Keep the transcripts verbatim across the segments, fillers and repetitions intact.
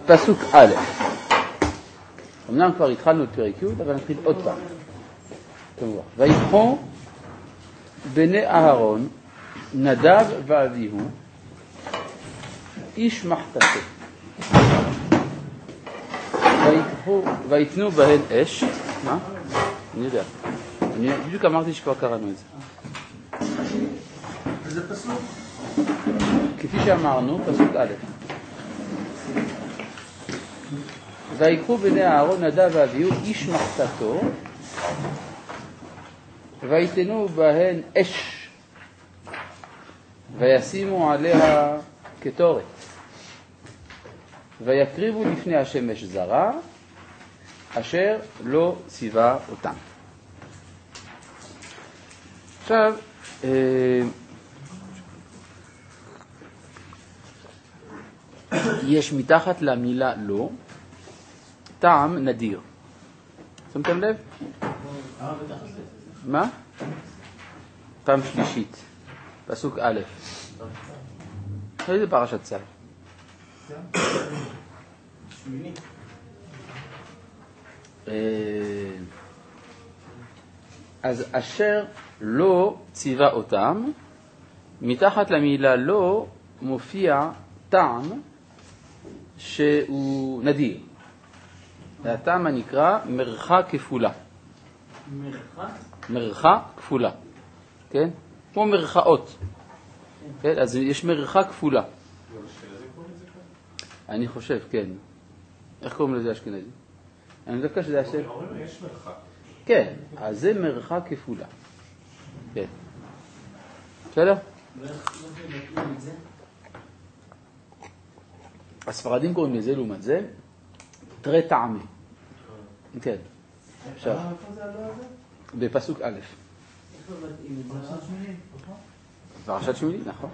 פסוק א', אמנם כבר התחלנו את פרק י', אבל נתחיל עוד פעם. ויקחו בני אהרון, נדב ואביהו, איש מחתתו. ויקחו, ויתנו בהן אש. מה? אני יודע. אני בדיוק אמרתי שכבר קראנו את זה. זה פסוק? כפי שאמרנו, פסוק א'. ויקחו בני אהרון, נדב ואביהו, איש מחתתו, ויתנו בהן אש, וישימו עליה קטורת, ויקריבו לפני השמש זרה, אשר לא ציווה אותם. עכשיו, יש מתחת למילה לא, טעם נדיר. שמתם לב? מה? פעם שלישית, פסוק א'. איזה פרשת צו? שמיני. אז אשר לא ציווה אותם, מתחת למילה לא מופיע טעם שהוא נדיר. הטעם הנקרא מרחה כפולה. מרחה? מרחה כפולה. כן? כמו מרחאות. כן? אז יש מרחה כפולה. אני חושב, כן. איך קוראים לזה אשכנזי? אני דווקא שזה השם. יש מרחה. כן, אז זה מרחה כפולה. כן. בסדר? הספרדים קוראים לזה לעומת זה תרי טעמי. כן. עכשיו, בפסוק א'. פרשת שמיני, נכון.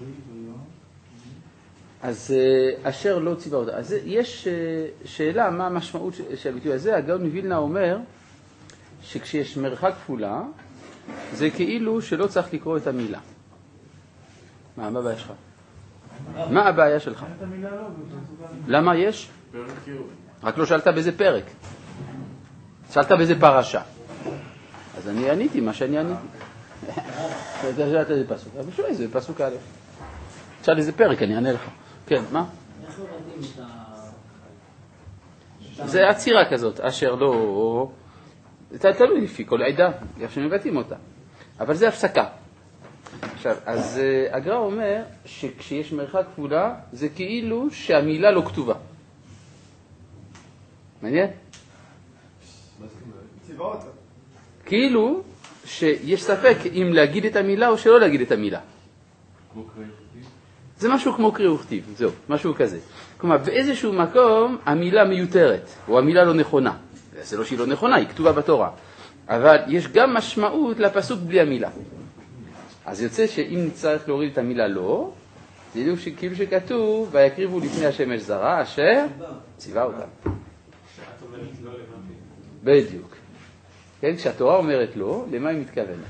אז אשר לא ציווה אותה. אז יש שאלה מה המשמעות של הביטוי הזה. הגאון מווילנה אומר שכשיש מרחה כפולה, זה כאילו שלא צריך לקרוא את המילה. מה הבעיה שלך? מה הבעיה שלך? למה יש? רק לא שאלת באיזה פרק. שאלת באיזה פרשה. אז אני עניתי מה שאני עניתי. אתה שאלת איזה פסוק. אבל שואי, זה פסוק א'. שאל איזה פרק, אני אענה לך. כן, מה? איך לא מתאים את ה... זה הצירה כזאת, אשר לא... זה תלוי לפי כל עדה, איך שמבטאים אותה. אבל זה הפסקה. עכשיו, אז הגר"א אומר שכשיש מרחה כפולה, זה כאילו שהמילה לא כתובה. מעניין? כאילו שיש ספק אם להגיד את המילה או שלא להגיד את המילה. זה משהו כמו קריא וכתיב, זהו, משהו כזה. כלומר, באיזשהו מקום המילה מיותרת, או המילה לא נכונה. זה לא שהיא לא נכונה, היא כתובה בתורה. אבל יש גם משמעות לפסוק בלי המילה. אז יוצא שאם נצטרך להוריד את המילה לא, זה ידעו שכאילו שכתוב, ויקריבו לפני השמש זרה, אשר ציווה אותם. כשאת אומרת לא לבנתי. בדיוק. כן, כשהתורה אומרת לא, למה היא מתכוונת?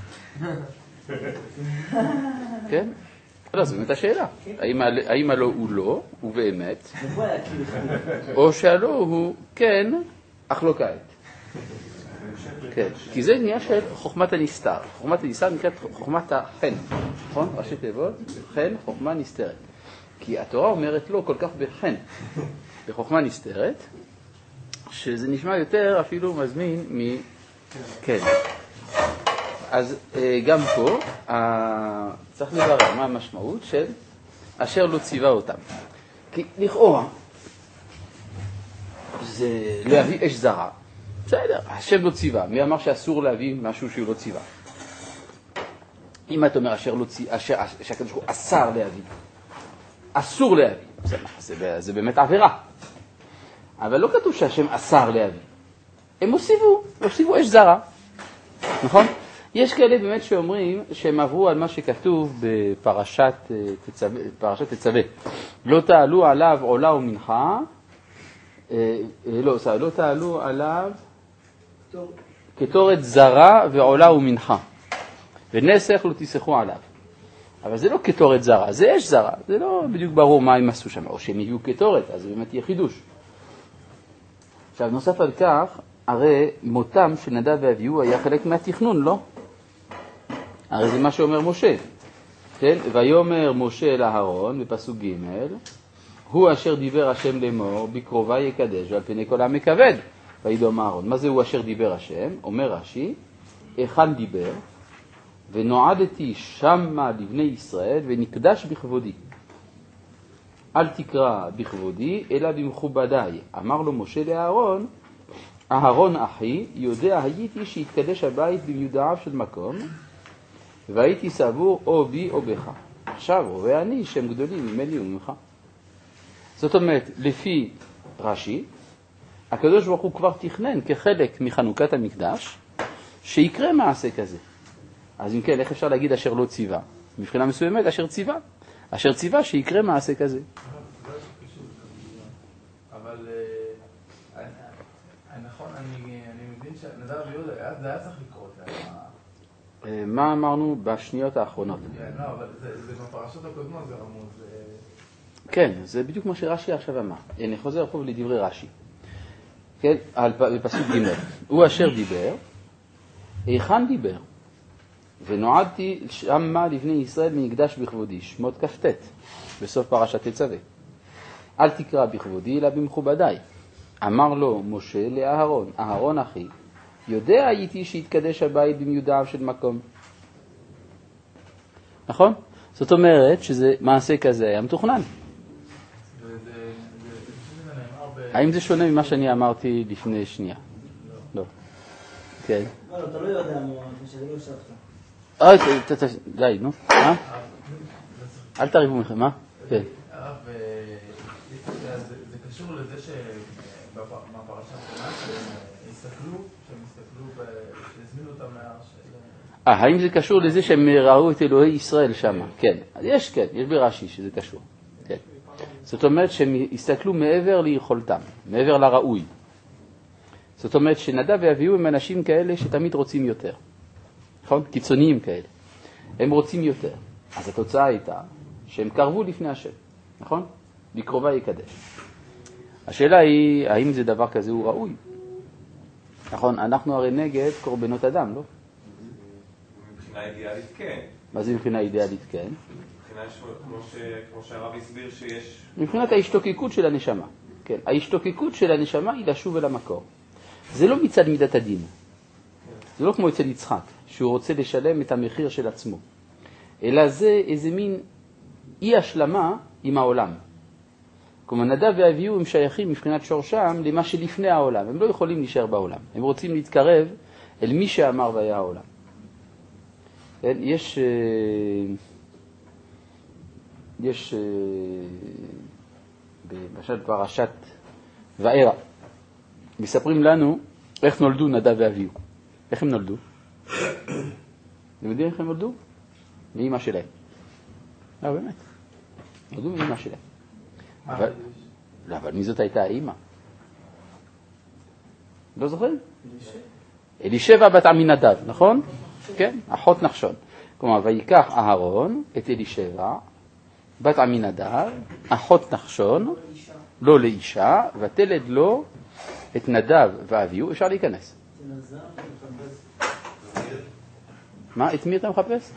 כן? לא, זו באמת השאלה. האם הלא הוא לא, הוא באמת, או שהלא הוא כן, אך לא כעת. כן, כי זה עניין של חוכמת הנסתר. חוכמת הנסתר נקראת חוכמת החן, נכון? ראשי תיבות, חן, חוכמה נסתרת. כי התורה אומרת לא כל כך בחן, בחוכמה נסתרת, שזה נשמע יותר אפילו מזמין מ... כן. אז גם פה צריך לברר מה המשמעות של אשר לא ציווה אותם. כי לכאורה זה להביא אש זרה. בסדר, השם לא ציווה. מי אמר שאסור להביא משהו שהוא לא ציווה? אם אתה אומר אשר לא ציווה, שהקדוש ברוך הוא אסר להביא, אסור להביא, זה, זה באמת עבירה. אבל לא כתוב שהשם אסר להביא. הם הוסיפו, הוסיפו אש זרה. נכון? יש כאלה באמת שאומרים שהם עברו על מה שכתוב בפרשת תצווה, פרשת תצווה. לא תעלו עליו עולה ומנחה, לא, לא תעלו עליו קטורת זרה ועולה ומנחה, ונסך לא תסחו עליו. אבל זה לא קטורת זרה, זה אש זרה. זה לא בדיוק ברור מה הם עשו שם, או שהם הביאו קטורת, אז זה באמת יהיה חידוש. עכשיו, נוסף על כך, הרי מותם של נדב ואביהו היה חלק מהתכנון, לא? הרי זה מה שאומר משה. כן? ויאמר משה אל אהרון, בפסוק ג' הוא אשר דיבר השם לאמור, בקרובה יקדש, ועל פני כל העם יכבד. וידום אהרון. מה זה הוא אשר דיבר השם? אומר רש"י, היכן דיבר? ונועדתי שמה לבני ישראל ונקדש בכבודי. אל תקרא בכבודי, אלא במכובדיי. אמר לו משה לאהרון, אהרון אחי, יודע הייתי שיתקדש הבית במיודעיו של מקום, והייתי סבור או בי או בך. עכשיו רואה אני שם גדולים ממני וממך. זאת אומרת, לפי רש"י, הקדוש ברוך הוא כבר תכנן כחלק מחנוכת המקדש, שיקרה מעשה כזה. אז אם כן, איך אפשר להגיד אשר לא ציווה? מבחינה מסוימת, אשר ציווה. אשר ציווה שיקרה מעשה כזה. אבל נכון, אני מבין שנדב ואביהו זה היה צריך לקרות. מה אמרנו בשניות האחרונות? לא, אבל זה בפרשות הקודמות זה רמוז. כן, זה בדיוק מה שרש"י עכשיו אמר. אני חוזר פה לדברי רש"י. כן, בפסוק ג' הוא אשר דיבר, היכן דיבר? ונועדתי שמה לבני ישראל מקדש בכבודי, שמות כ"ט, בסוף פרשת תצווה. אל תקרא בכבודי אלא במכובדיי. אמר לו משה לאהרון, אהרון אחי, יודע הייתי שיתקדש הבית במיודעיו של מקום. נכון? זאת אומרת שזה מעשה כזה היה מתוכנן. האם זה שונה ממה שאני אמרתי לפני שנייה? לא. כן. לא, אתה לא יודע מה, שאני לא שבת. אוי, די, נו. מה? אל תריבו מכם, מה? כן. הרב, זה קשור לזה שמהפרשה האחרונה שהם הסתכלו, שהם הסתכלו, שהזמינו אותם מהר של... אה, האם זה קשור לזה שהם ראו את אלוהי ישראל שם? כן. יש, כן, יש ברש"י שזה קשור. כן. זאת אומרת שהם הסתכלו מעבר ליכולתם, מעבר לראוי. זאת אומרת שנדב ואביהו הם אנשים כאלה שתמיד רוצים יותר. נכון? קיצוניים כאלה. הם רוצים יותר. אז התוצאה הייתה שהם קרבו לפני השם. נכון? בקרובה יקדש. השאלה היא, האם זה דבר כזה הוא ראוי? נכון? אנחנו הרי נגד קורבנות אדם, לא? מבחינה אידיאלית כן. מה זה מבחינה אידיאלית כן? מבחינה כמו שהרב הסביר שיש... מבחינת ההשתוקקות של הנשמה. כן. ההשתוקקות של הנשמה היא לשוב אל המקור. זה לא מצד מידת הדין. זה לא כמו אצל יצחק, שהוא רוצה לשלם את המחיר של עצמו. אלא זה איזה מין אי השלמה עם העולם. כלומר, נדב ואביהו הם שייכים מבחינת שורשם למה שלפני העולם. הם לא יכולים להישאר בעולם. הם רוצים להתקרב אל מי שאמר והיה העולם. יש... יש... במשל פרשת וארא. מספרים לנו איך נולדו נדב ואביהו. איך הם נולדו? אתם יודעים איך הם נולדו? מאמא שלהם. לא, באמת. נולדו מאמא שלהם. אבל, לא, אבל מי זאת הייתה האמא? לא זוכרים? אלישבע בת עמינדב, נכון? כן, אחות נחשון. כלומר, ויקח אהרון את אלישבע בת עמינדב, אחות נחשון, לא לאישה, ותלד לו את נדב ואביהו. אפשר להיכנס. מה? את מי אתה מחפש?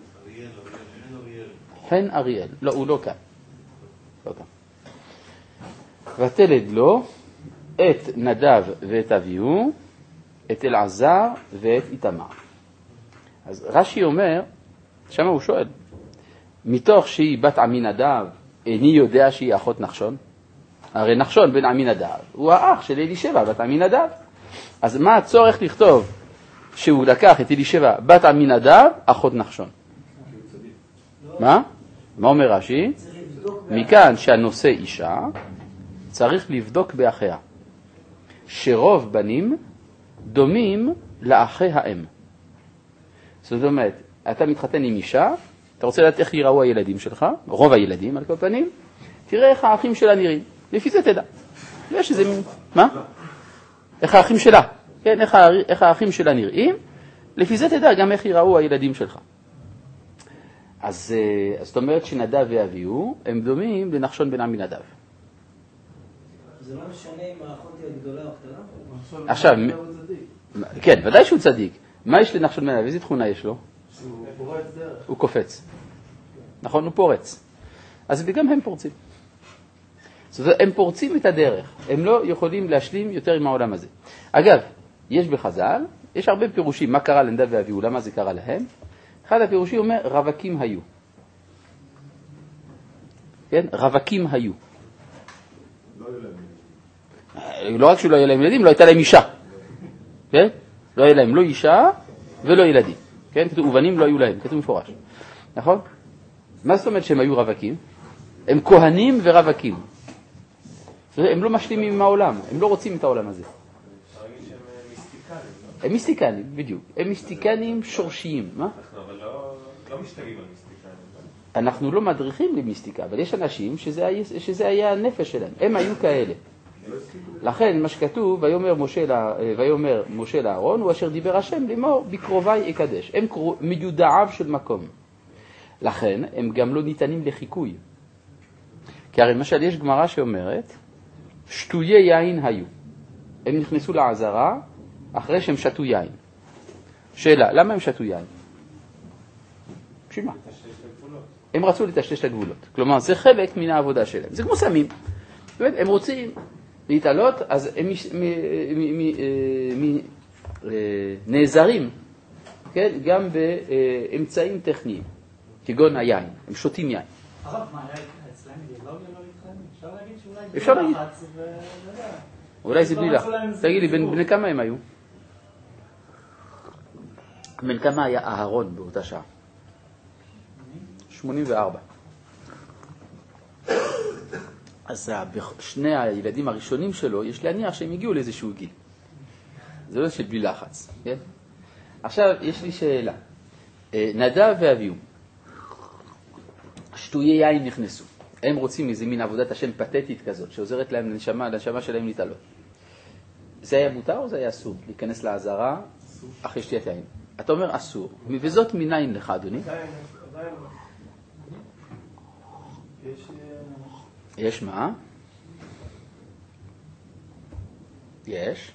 חן אריאל. לא, הוא לא כאן. לא כאן. ותלד לו את נדב ואת אביהו, את אלעזר ואת איתמר. אז רש"י אומר, שם הוא שואל, מתוך שהיא בת עמינדב, איני יודע שהיא אחות נחשון? הרי נחשון בן עמינדב הוא האח של אלישבע בת עמינדב. אז מה הצורך לכתוב שהוא לקח את אלישבע בת עמינדב, אחות נחשון? מה? מה אומר רש"י? מכאן שהנושא אישה, צריך לבדוק באחיה. שרוב בנים דומים לאחי האם. זאת אומרת, אתה מתחתן עם אישה, אתה רוצה לדעת איך יראו הילדים שלך, רוב הילדים על כל פנים, תראה איך האחים שלה נראים. לפי זה תדע. יש איזה מין... מה? איך האחים שלה? כן, איך, ה... איך האחים שלה נראים? לפי זה תדע גם איך יראו הילדים שלך. אז, אז זאת אומרת שנדב ואביהו הם דומים לנחשון בן עמינדב. זה לא משנה אם האחות היא הגדולה או הקטנה? עכשיו, כן, ודאי שהוא צדיק. מה יש לנחשון בן אבי? איזה תכונה יש לו? שהוא פורץ דרך. הוא קופץ. נכון? הוא פורץ. אז גם הם פורצים. זאת אומרת, הם פורצים את הדרך. הם לא יכולים להשלים יותר עם העולם הזה. אגב, יש בחז"ל, יש הרבה פירושים, מה קרה לנדב ואביהו, למה זה קרה להם. אחד הפירושים אומר, רווקים היו. כן? רווקים היו. לא היו להם. לא רק שלא היה להם ילדים, לא הייתה להם אישה. כן? לא היה להם לא אישה ולא ילדים. כן? כתוב, ובנים לא היו להם, כתוב מפורש. נכון? מה זאת אומרת שהם היו רווקים? הם כהנים ורווקים. הם לא משלימים עם העולם, הם לא רוצים את העולם הזה. אפשר להגיד שהם מיסטיקנים, לא? הם מיסטיקנים, בדיוק. הם מיסטיקנים שורשיים. מה? אנחנו אבל לא לא משתגעים על מיסטיקנים. לא? אנחנו לא מדריכים למיסטיקה, אבל יש אנשים שזה היה, שזה היה הנפש שלהם. הם היו כאלה. לכן מה שכתוב, ויאמר משה, לה, ויאמר משה לאהרון, הוא אשר דיבר השם לאמור, בקרוביי אקדש. הם מיודעיו של מקום. לכן הם גם לא ניתנים לחיקוי. כי הרי למשל יש גמרא שאומרת, שטויי יין היו. הם נכנסו לעזרה אחרי שהם שתו יין. שאלה, למה הם שתו יין? בשביל מה? הם רצו לטשטש את הגבולות. כלומר, זה חלק מן העבודה שלהם. זה כמו סמים. באמת, הם רוצים להתעלות, אז הם נעזרים, כן? גם באמצעים טכניים, כגון היין. הם שותים יין. הרב, מה היה אצלם אידיאולוגיה לא להתחיים? אפשר להגיד שאולי... אפשר להגיד. לחץ ו... אולי זה בלילה. תגיד לי, בן כמה הם היו? בן כמה היה אהרון באותה שעה? שמונים וארבע. אז שני הילדים הראשונים שלו, יש להניח שהם הגיעו לאיזשהו גיל. זה לא של בלי לחץ, כן? עכשיו, יש לי שאלה. נדב ואביהו, שטויי יין נכנסו. הם רוצים איזה מין עבודת השם פתטית כזאת, שעוזרת להם לנשמה, לנשמה שלהם להתעלות. זה היה מותר או זה היה אסור? להיכנס לעזרה אחרי שתיית יין. אתה אומר אסור. וזאת מניין לך, אדוני? יש מה? יש.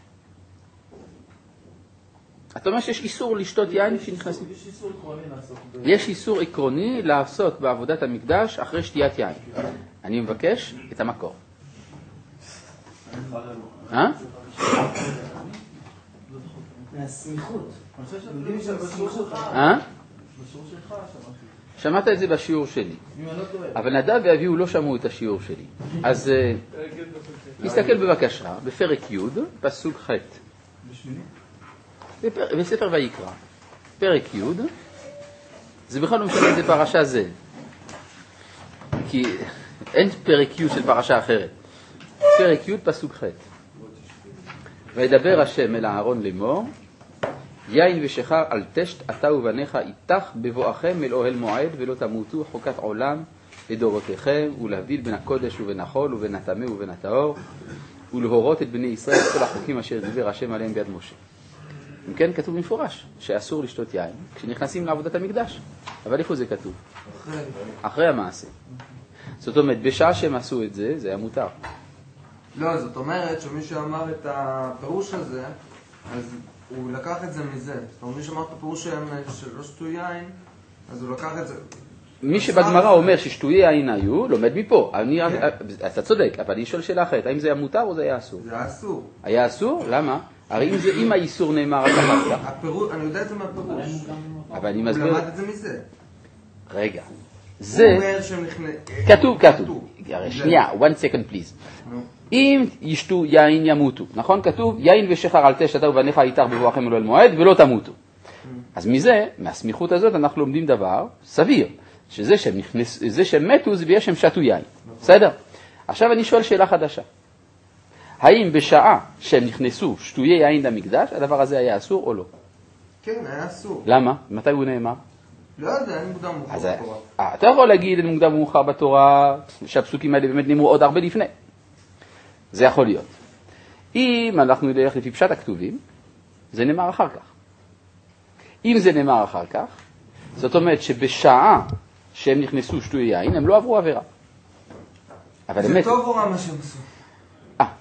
אתה אומר שיש איסור לשתות יין שנכנסים. יש איסור עקרוני לעסוק. יש איסור עקרוני לעסוק בעבודת המקדש אחרי שתיית יין. אני מבקש את המקור. אה? מהסמיכות. אני חושב שאתם בשיעור שלך. אה? בשיעור שלך שמעתי. שמעת את זה בשיעור שלי. אם אני לא טועה. אבל נדב ואביהו לא שמעו את השיעור שלי. אז תסתכל בבקשה, בפרק י' פסוק ח'. בשמיני? בספר ויקרא. פרק י', זה בכלל לא משנה איזה פרשה זה. כי אין פרק י' של פרשה אחרת. פרק י' פסוק ח'. וידבר השם אל אהרון לאמור, יין ושחר על תשת אתה ובניך איתך בבואכם אל אוהל מועד ולא תמותו חוקת עולם לדורותיכם ולהבדיל בין הקודש ובין החול ובין הטמא ובין הטהור ולהורות את בני ישראל את כל החוקים אשר דיבר השם עליהם ביד משה. אם כן כתוב במפורש שאסור לשתות יין כשנכנסים לעבודת המקדש. אבל איפה זה כתוב? אחרי. אחרי המעשה. זאת אומרת, בשעה שהם עשו את זה, זה היה מותר. לא, זאת אומרת שמי שאמר את הפירוש הזה, אז הוא לקח את זה מזה. זאת אומרת, מי שאמר את הפירוש שלא שתו יין, אז הוא לקח את זה. מי שבגמרא אומר ששטויי יין היו, לומד מפה. אני, אתה צודק, אבל אני שואל שאלה אחרת. האם זה היה מותר או זה היה אסור? זה היה אסור. היה אסור? למה? הרי אם, זה, אם האיסור נאמר רק אחר כך. הפירוש, אני יודע את זה מהפירוש. אבל אני הוא מסביר... למד את זה מזה. רגע. הוא זה... אומר שהם נכנס... כתוב, כתוב. שנייה, one second please. אם ישתו יין ימותו, נכון? כתוב, יין ושחר על תשת אתה ובניך איתך בבואכם אל אוהל מועד ולא תמותו. אז מזה, מהסמיכות הזאת, אנחנו לומדים דבר סביר, שזה שהם, נכנס, זה שהם מתו זה בגלל שהם שתו יין. בסדר? עכשיו אני שואל שאלה חדשה. האם בשעה שהם נכנסו שטויי יין למקדש, הדבר הזה היה אסור או לא? כן, היה אסור. למה? מתי הוא נאמר? לא יודע, אין מוקדם מאוחר בתורה. אה, אתה יכול להגיד אין מוקדם מאוחר בתורה, שהפסוקים האלה באמת נאמרו עוד הרבה לפני. זה יכול להיות. אם אנחנו נלך לפי פשט הכתובים, זה נאמר אחר כך. אם זה נאמר אחר כך, זאת אומרת שבשעה שהם נכנסו שטויי יין, הם לא עברו עבירה. אבל זה באמת... טוב או רע מה שהם עשו? אה,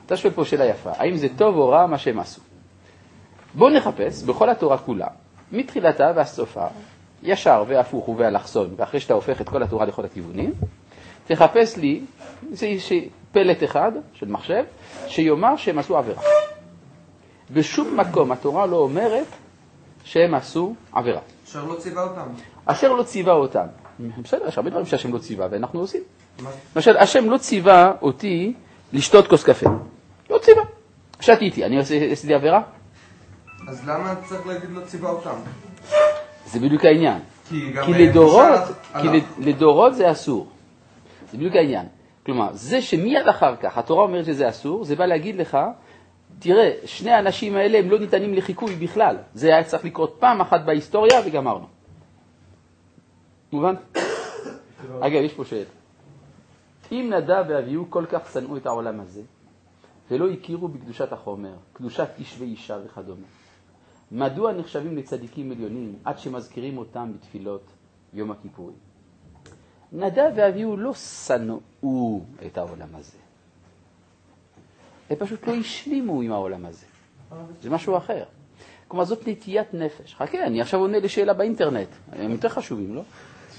אתה שואל פה שאלה יפה, האם זה טוב או רע מה שהם עשו? בואו נחפש בכל התורה כולה, מתחילתה ועד סופה, ישר והפוך ובאלכסון, ואחרי שאתה הופך את כל התורה לכל הכיוונים, תחפש לי פלט אחד של מחשב, שיאמר שהם עשו עבירה. בשום מקום התורה לא אומרת שהם עשו עבירה. אשר לא ציווה אותם. אשר לא ציווה אותם. בסדר, יש הרבה דברים שהשם לא ציווה, ואנחנו עושים. למשל, השם לא ציווה אותי לשתות כוס קפה. לא ציווה. שתיתי, אני עשיתי עבירה? אז למה צריך להגיד לא ציווה אותם? זה בדיוק העניין. כי, כי לדורות, כי לדורות זה אסור. זה בדיוק העניין. כלומר, זה שמיד אחר כך התורה אומרת שזה אסור, זה בא להגיד לך, תראה, שני האנשים האלה הם לא ניתנים לחיקוי בכלל. זה היה צריך לקרות פעם אחת בהיסטוריה וגמרנו. מובן? אגב, יש פה שאלה. אם נדב ואביהו כל כך שנאו את העולם הזה, ולא הכירו בקדושת החומר, קדושת איש ואישה וכדומה, מדוע נחשבים לצדיקים עליונים עד שמזכירים אותם בתפילות יום הכיפורים? נדב ואביהו לא שנאו את העולם הזה. הם פשוט לא השלימו עם העולם הזה. זה משהו אחר. כלומר, זאת נטיית נפש. חכה, אני עכשיו עונה לשאלה באינטרנט. הם יותר חשובים, לא?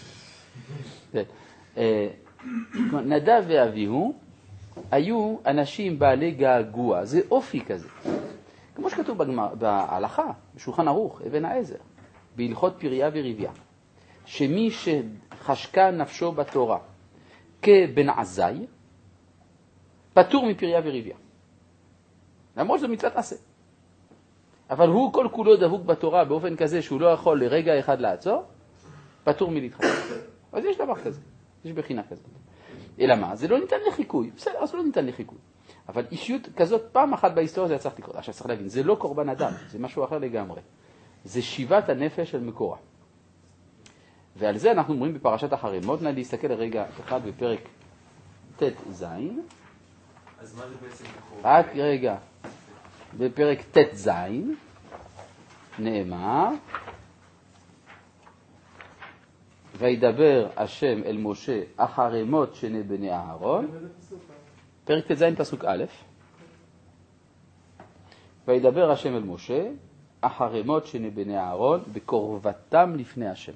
נדב ואביהו היו אנשים בעלי געגוע. זה אופי כזה. כמו שכתוב בהלכה, בשולחן ערוך, אבן העזר, בהלכות פריה ורביה, שמי שחשקה נפשו בתורה כבן עזאי, פטור מפריה ורביה. למרות שזו מצוות עשה. אבל הוא כל כולו דבוק בתורה באופן כזה שהוא לא יכול לרגע אחד לעצור, פטור מלהתחתן. אז יש דבר כזה, יש בחינה כזאת. אלא מה? זה לא ניתן לחיקוי. בסדר, אז לא ניתן לחיקוי. אבל אישיות כזאת פעם אחת בהיסטוריה זה צריך לקרות. עכשיו צריך להבין, זה לא קורבן אדם, זה משהו אחר לגמרי. זה שיבת הנפש של מקורה. ועל זה אנחנו אומרים בפרשת החרמות, נא להסתכל לרגע אחד בפרק ת' ז'. אז מה זה בעצם קורבן? רק רגע. בפרק ת' ז' נאמר, וידבר השם אל משה החרמות שני בני אהרון, פרק ת' ז' פסוק א', וידבר השם אל משה החרמות שני בני אהרון בקרבתם לפני השם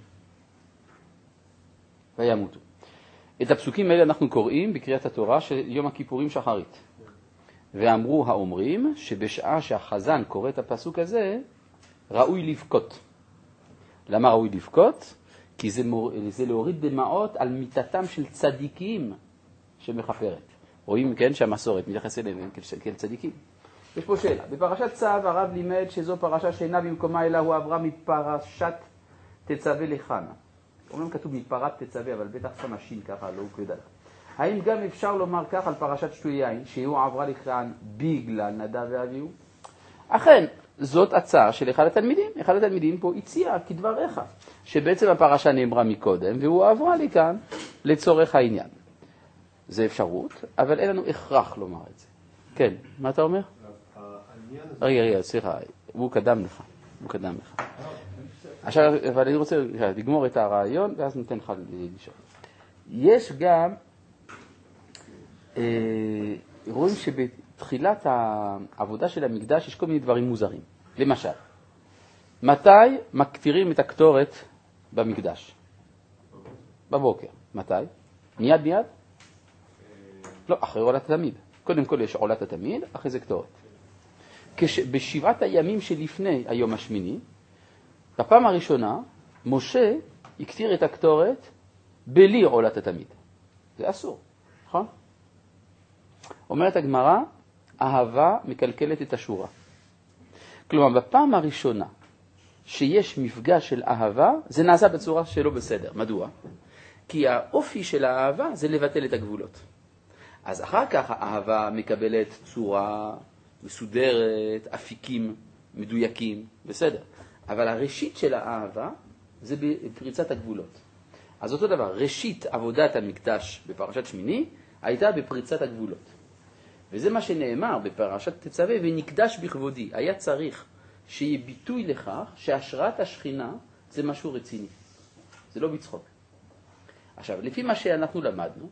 וימותו. את הפסוקים האלה אנחנו קוראים בקריאת התורה של יום הכיפורים שחרית. ואמרו האומרים שבשעה שהחזן קורא את הפסוק הזה, ראוי לבכות. למה ראוי לבכות? כי זה, מור... זה להוריד דמעות על מיתתם של צדיקים שמחפרת. רואים, כן, שהמסורת מתייחס אליהם כאל צדיקים. יש פה שאלה. בפרשת צו הרב לימד שזו פרשה שאינה במקומה אלא הוא עברה מפרשת תצווה לחנה. אומנם כתוב מפרת תצווה, אבל בטח שם השין ככה, לא הוקלד עליו. האם גם אפשר לומר כך על פרשת שתוי יין, שהוא עברה לכאן בגלל נדב ואביהו? אכן, זאת הצעה של אחד התלמידים. אחד התלמידים פה הציע כדבריך, שבעצם הפרשה נאמרה מקודם, והוא עברה לכאן לצורך העניין. זה אפשרות, אבל אין לנו הכרח לומר את זה. כן, מה אתה אומר? רגע, רגע, סליחה, הוא קדם לך. הוא קדם לך. עכשיו, אבל אני רוצה לגמור את הרעיון, ואז ניתן לך לשאול. יש גם, אה, רואים שבתחילת העבודה של המקדש יש כל מיני דברים מוזרים. למשל, מתי מקטירים את הקטורת במקדש? בבוקר. מתי? מיד מיד? לא, אחרי עולת התמיד. קודם כל יש עולת התמיד, אחרי זה קטורת. כש, בשבעת הימים שלפני היום השמיני, בפעם הראשונה, משה הקטיר את הקטורת בלי עולת התמיד. זה אסור, נכון? אומרת הגמרא, אהבה מקלקלת את השורה. כלומר, בפעם הראשונה שיש מפגש של אהבה, זה נעשה בצורה שלא בסדר. מדוע? כי האופי של האהבה זה לבטל את הגבולות. אז אחר כך האהבה מקבלת צורה מסודרת, אפיקים מדויקים, בסדר. אבל הראשית של האהבה זה בפריצת הגבולות. אז אותו דבר, ראשית עבודת המקדש בפרשת שמיני הייתה בפריצת הגבולות. וזה מה שנאמר בפרשת תצווה, ונקדש בכבודי. היה צריך שיהיה ביטוי לכך שהשראת השכינה זה משהו רציני. זה לא בצחוק. עכשיו, לפי מה שאנחנו למדנו,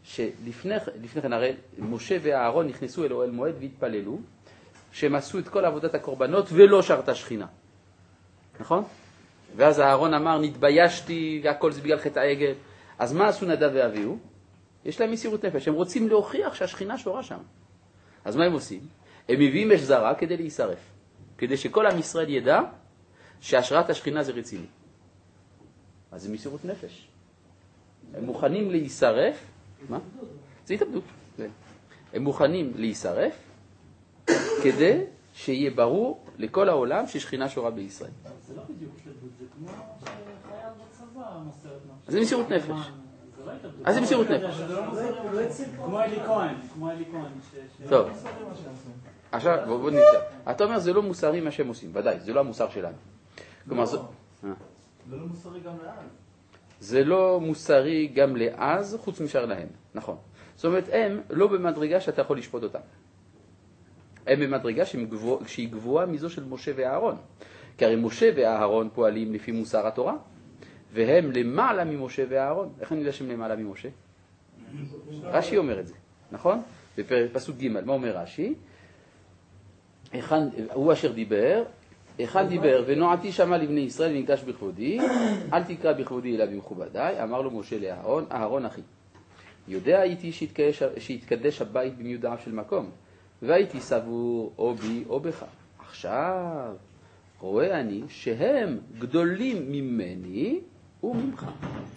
שלפני לפני כן הרי משה ואהרון נכנסו אל אוהל מועד והתפללו, שהם עשו את כל עבודת הקורבנות ולא שרתה שכינה. נכון? ואז אהרון אמר, נתביישתי והכל זה בגלל חטא העגל. אז מה עשו נדב ואביהו? יש להם מסירות נפש, הם רוצים להוכיח שהשכינה שורה שם. אז מה הם עושים? הם מביאים אש זרה כדי להישרף, כדי שכל עם ישראל ידע שהשראת השכינה זה רציני. אז זה מסירות נפש. הם מוכנים להישרף. מה? זה התאבדות. הם מוכנים להישרף כדי שיהיה ברור לכל העולם ששכינה שורה בישראל. זה לא בדיוק התאבדות, זה כמו שחייל בצבא מוסרת נפש. זה מסירות נפש. זה לא התאבדות. אז זה מסירות נפש. כמו אלי כהן, כמו אלי כהן. טוב. עכשיו, בואו נמצא. אתה אומר, זה לא מוסרי מה שהם עושים, ודאי, זה לא המוסר שלנו. כלומר, זה לא מוסרי גם לאן. זה לא מוסרי גם לאז, חוץ משאר להם. נכון. זאת אומרת, הם לא במדרגה שאתה יכול לשפוט אותם. הם במדרגה שהיא גבוהה מזו של משה ואהרון. כי הרי משה ואהרון פועלים לפי מוסר התורה, והם למעלה ממשה ואהרון. איך אני יודע שהם למעלה ממשה? רש"י אומר את זה, נכון? בפסוק ג' מה אומר רש"י? הוא אשר דיבר, אחד דיבר, ונועתי שמה לבני ישראל ונקדש בכבודי, אל תקרא בכבודי אלא במכובדיי, אמר לו משה לאהרון, אהרון אחי. יודע הייתי שיתקדש הבית במיודעיו של מקום, והייתי סבור או בי או בך. עכשיו רואה אני שהם גדולים ממני וממך.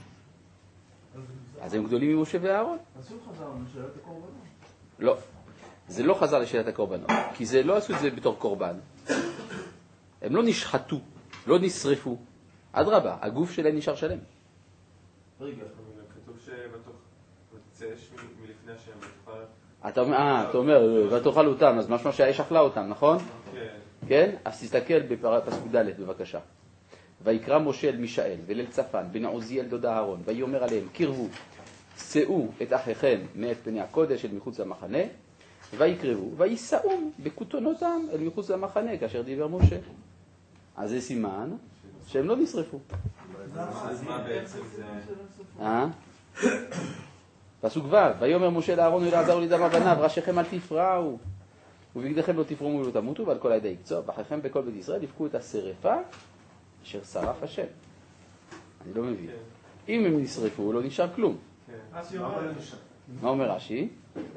אז הם גדולים ממשה ואהרון. אז הוא חזר לשאלת הקורבנות. לא, זה לא חזר לשאלת הקורבנות, כי זה לא עשו את זה בתור קורבן. הם לא נשחטו, לא נשרפו. אדרבה, הגוף שלהם נשאר שלם. רגע, כתוב שבתוך ותצא אש מלפני השם ותוכל... אתה אומר, אה, אתה אומר, ותאכל אותם, אז משמע שהאש אכלה אותם, נכון? כן. כן? אז תסתכל בפסוק ד' בבקשה. ויקרא משה אל מישאל ואל צפן בן עוזיאל דוד אהרון, ויאמר עליהם, קרבו, שאו את אחיכם מאת פני הקודש אל מחוץ למחנה, ויקרבו, ויסעום בכותונותם אל מחוץ למחנה, כאשר דיבר משה. אז זה סימן שהם לא נשרפו. אז מה בעצם זה... אה? פסוק ו' ויאמר משה לאהרון ולעזר ולדם בניו, ראשיכם אל תפרעו ובגדיכם לא תפרמו ולא תמותו, ועל כל העדה יקצוע בחכם בכל בית ישראל יפקו את השרפה אשר שרף השם. אני לא מבין. אם הם נשרפו לא נשאר כלום. מה אומר רש"י?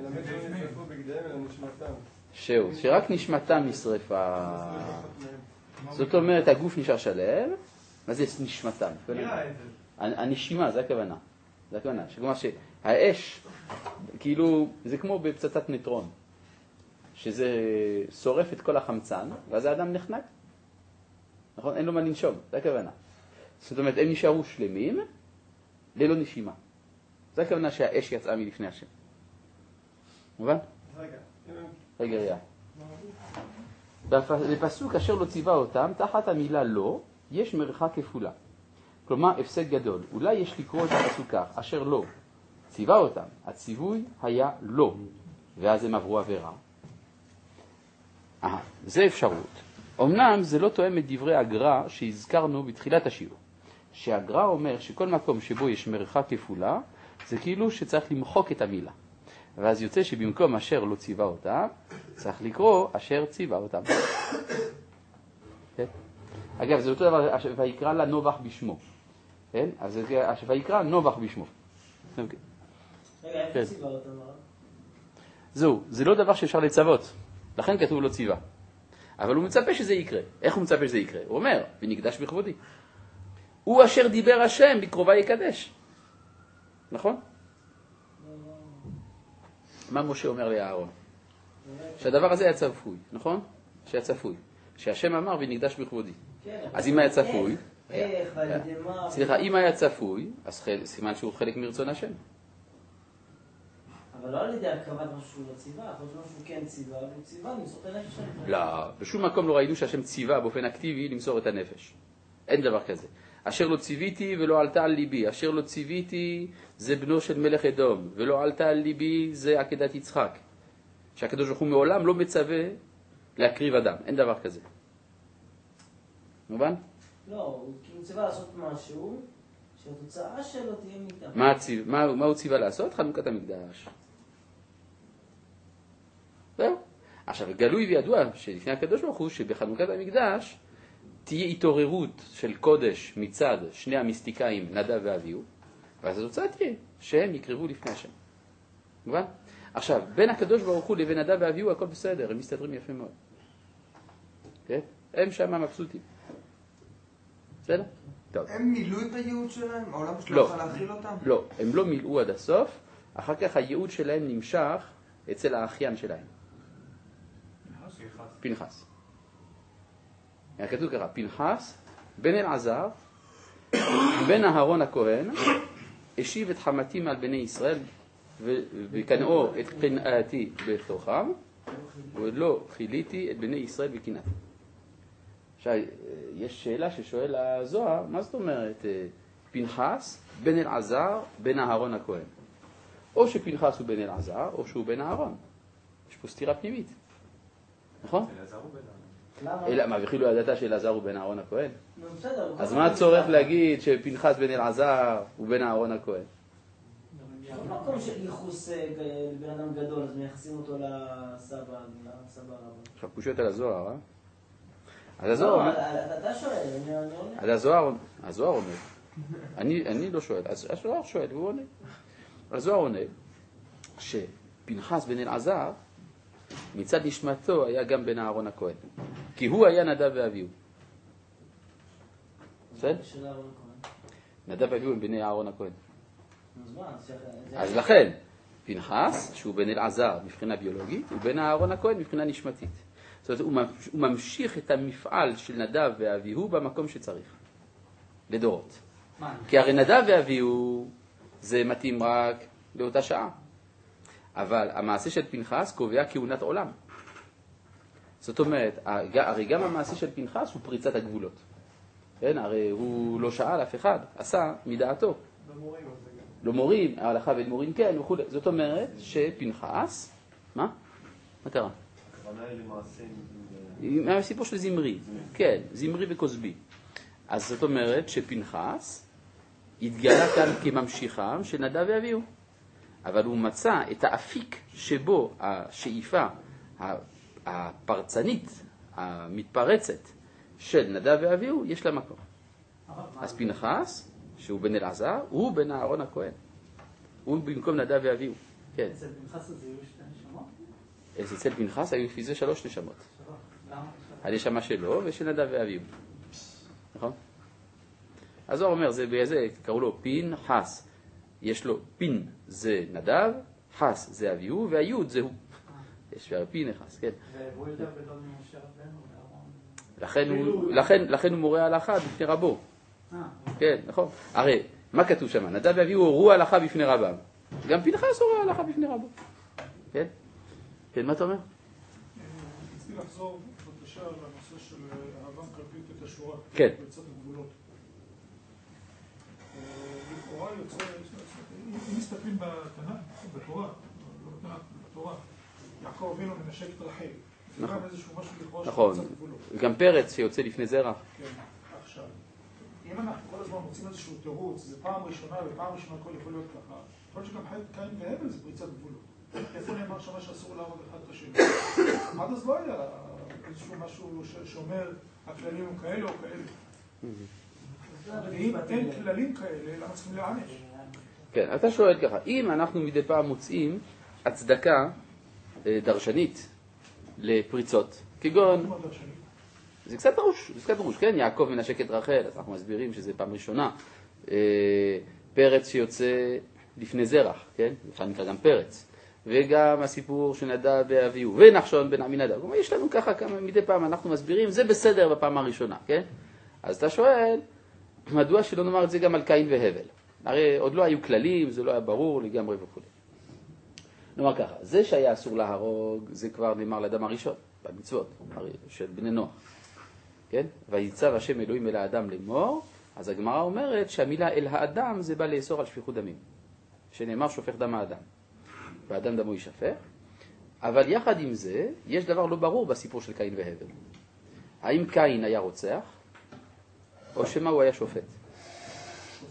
שהוא, שרק נשמתם נשרפה. זאת אומרת הגוף נשאר שלם. מה זה נשמתם? הנשימה, זה הכוונה. זה הכוונה. שכלומר שהאש, כאילו, זה כמו בפצצת ניטרון, שזה שורף את כל החמצן, ואז האדם נחנק. נכון? אין לו מה לנשום. זה הכוונה. זאת אומרת, הם נשארו שלמים, ללא נשימה. זה הכוונה שהאש יצאה מלפני השם. מובן? רגע. רגע, רגע. בפסוק אשר לא ציווה אותם, תחת המילה לא, יש מרחק כפולה. כלומר, הפסק גדול. אולי יש לקרוא את הפסוק כך, אשר לא ציווה אותם. הציווי היה לא, ואז הם עברו עבירה. אה, זה אפשרות. אמנם זה לא תואם את דברי הגר"א שהזכרנו בתחילת השיעור. שהגר"א אומר שכל מקום שבו יש מרחק כפולה, זה כאילו שצריך למחוק את המילה. ואז יוצא שבמקום אשר לא ציווה אותם, צריך לקרוא אשר ציווה אותם. כן? אגב, זה אותו דבר, ויקרא לה נובח בשמו. כן? אז זה ויקרא נובח בשמו. רגע, איפה ציווה אותם? זהו, זה לא דבר שאפשר לצוות. לכן כתוב לא ציווה. אבל הוא מצפה שזה יקרה. איך הוא מצפה שזה יקרה? הוא אומר, ונקדש בכבודי. הוא אשר דיבר השם בקרובה יקדש. נכון? מה משה אומר לאהרון? שהדבר הזה היה צפוי, נכון? שהיה צפוי. שהשם אמר ונקדש בכבודי. אז אם היה צפוי, סליחה, אם היה צפוי, אז סימן שהוא חלק מרצון השם. אבל לא על ידי הקרבת משהו שהוא לא ציווה, אבל משהו כן ציווה, והוא ציווה למסור את הנפש שלנו. לא, בשום מקום לא ראינו שהשם ציווה באופן אקטיבי למסור את הנפש. אין דבר כזה. אשר לא ציוויתי ולא עלתה על ליבי, אשר לא ציוויתי זה בנו של מלך אדום, ולא עלתה על ליבי זה עקדת יצחק. שהקדוש ברוך הוא מעולם לא מצווה להקריב אדם, אין דבר כזה. מובן? לא, הוא כאילו ציווה לעשות משהו שהתוצאה שלו תהיה מיתה. מה, הציב, מה, מה הוא ציווה לעשות? חנוכת המקדש. זהו. עכשיו, גלוי וידוע שלפני הקדוש ברוך הוא שבחנוכת המקדש תהיה התעוררות של קודש מצד שני המיסטיקאים נדב ואביהו, ואז התוצאה תהיה שהם יקרבו לפני השם. מובן? עכשיו, בין הקדוש ברוך הוא לבין נדב ואביהו הכל בסדר, הם מסתדרים יפה מאוד. כן? הם שם מבסוטים. בסדר? טוב. הם מילאו את הייעוד שלהם? העולם שלו לא. יכול להכיל אותם? לא, הם לא מילאו עד הסוף, אחר כך הייעוד שלהם נמשך אצל האחיין שלהם. פנחס. כתוב ככה, פנחס, בן אלעזר, בן אהרון הכהן, השיב את חמתי מעל בני ישראל, וקנאו את קנאתי בתוכם, ולא חיליתי את בני ישראל בקנאתי. עכשיו, יש שאלה ששואל הזוהר, מה זאת אומרת פנחס, בן אלעזר, בן אהרון הכהן? או שפנחס הוא בן אלעזר, או שהוא בן אהרון. יש פה סתירה פנימית. נכון? אלעזר הוא בן אלא מה, וכי לא ידעת שאלעזר הוא בן אהרון הכהן? נו, בסדר. אז מה הצורך להגיד שפנחס בן אלעזר הוא בן אהרון הכהן? במקום של ייחוס לבן אדם גדול, אז מייחסים אותו לסבא, לסבא רבא. עכשיו קושיות על הזוהר, אה? אז הזוהר... לא, אתה שואל, אני עונה. אז הזוהר, הזוהר עונה. אני, אני לא שואל, אז הזוהר שואל והוא עונה. הזוהר עונה שפנחס בן אלעזר מצד נשמתו היה גם בן אהרון הכהן. כי הוא היה נדב ואביהו. בסדר? של אהרון הכהן. נדב ואביהו הם בני אהרון הכהן. אז מה, אז שכן. אז לכן, פנחס, שהוא בן אלעזר מבחינה ביולוגית, הוא בן אהרון הכהן מבחינה נשמתית. זאת אומרת, הוא ממשיך את המפעל של נדב ואביהו במקום שצריך. לדורות. כי הרי נדב ואביהו זה מתאים רק לאותה שעה. אבל המעשה של פנחס קובע כהונת עולם. זאת אומרת, הרי גם המעשה של פנחס הוא פריצת הגבולות. כן, הרי הוא לא שאל אף אחד, עשה מדעתו. לא מורים, ההלכה ואדמו"רים כן וכו'. זאת אומרת שפנחס, מה? מה קרה? הכוונה היא למעשים... מהסיפור של זמרי, כן, זמרי וכוסבי. אז זאת אומרת שפנחס התגלה כאן כממשיכם של נדב ואביהו. אבל הוא מצא את האפיק שבו השאיפה הפרצנית, המתפרצת של נדב ואביהו, יש לה מקום. אז פנחס, שהוא בן אלעזר, הוא בן אהרון הכהן. הוא במקום נדב ואביהו. כן. אצל פנחס הזה היו שתי נשמות? אצל פנחס היו לפי זה שלוש נשמות. למה? הנשמה שלו ושל נדב ואביהו. נכון? אז הוא אומר, זה באיזה, קראו לו פנחס. יש לו פין זה נדב, חס זה אביהו, והיוד זה הוא. יש פנחס, כן. והוא יותר גדול ממשה רבנו ואהרון. לכן הוא, לכן, לכן הוא מורה הלכה בפני רבו. אה. כן, נכון. הרי, מה כתוב שם? נדב ואביהו הורו הלכה בפני רבם. גם פנחס הורה הלכה בפני רבו. כן? כן, מה אתה אומר? רציתי לחזור בבקשה לנושא של אהבה מקרבית את השורה. כן. בצד הגבולות. לכאורה יוצא, אם מסתכלים בתנ"ך, בתורה, לא בתנ"ך, בתורה, יעקב אבינו מנשק את רחל. זה גם איזשהו משהו לכאורה נכון. של בצד הגבולות. גם פרץ שיוצא לפני זרע. כן, עכשיו. אם אנחנו כל הזמן מוצאים איזשהו תירוץ, זה פעם ראשונה ופעם ראשונה הכל יכול להיות ככה, יכול להיות שגם קין והבל זה פריצת גבולות. איפה נאמר שמה שאסור להרוג אחד את השני? עד אז לא היה איזשהו משהו שאומר הכללים הם כאלה או כאלה. ואם אין כללים כאלה, למה צריכים להענש? כן, אתה שואל ככה, אם אנחנו מדי פעם מוצאים הצדקה דרשנית לפריצות, כגון... זה קצת דרוש, זה קצת דרוש, כן? יעקב מנשק את רחל, אז אנחנו מסבירים שזה פעם ראשונה. פרץ שיוצא לפני זרח, כן? אפשר נקרא גם פרץ. וגם הסיפור של נדב ואביהו, ונחשון בן עמינדב. כלומר, יש לנו ככה כמה מדי פעם אנחנו מסבירים, זה בסדר בפעם הראשונה, כן? אז אתה שואל, מדוע שלא נאמר את זה גם על קין והבל? הרי עוד לא היו כללים, זה לא היה ברור לגמרי וכו'. נאמר ככה, זה שהיה אסור להרוג, זה כבר נאמר לאדם הראשון, במצוות של בני נוח. כן? ויצב השם אלוהים אל האדם לאמור, אז הגמרא אומרת שהמילה אל האדם זה בא לאסור על שפיכות דמים. שנאמר שופך דם האדם. והאדם דמו יישפך. אבל יחד עם זה, יש דבר לא ברור בסיפור של קין והבל. האם קין היה רוצח, או שמה הוא היה שופט? שופט?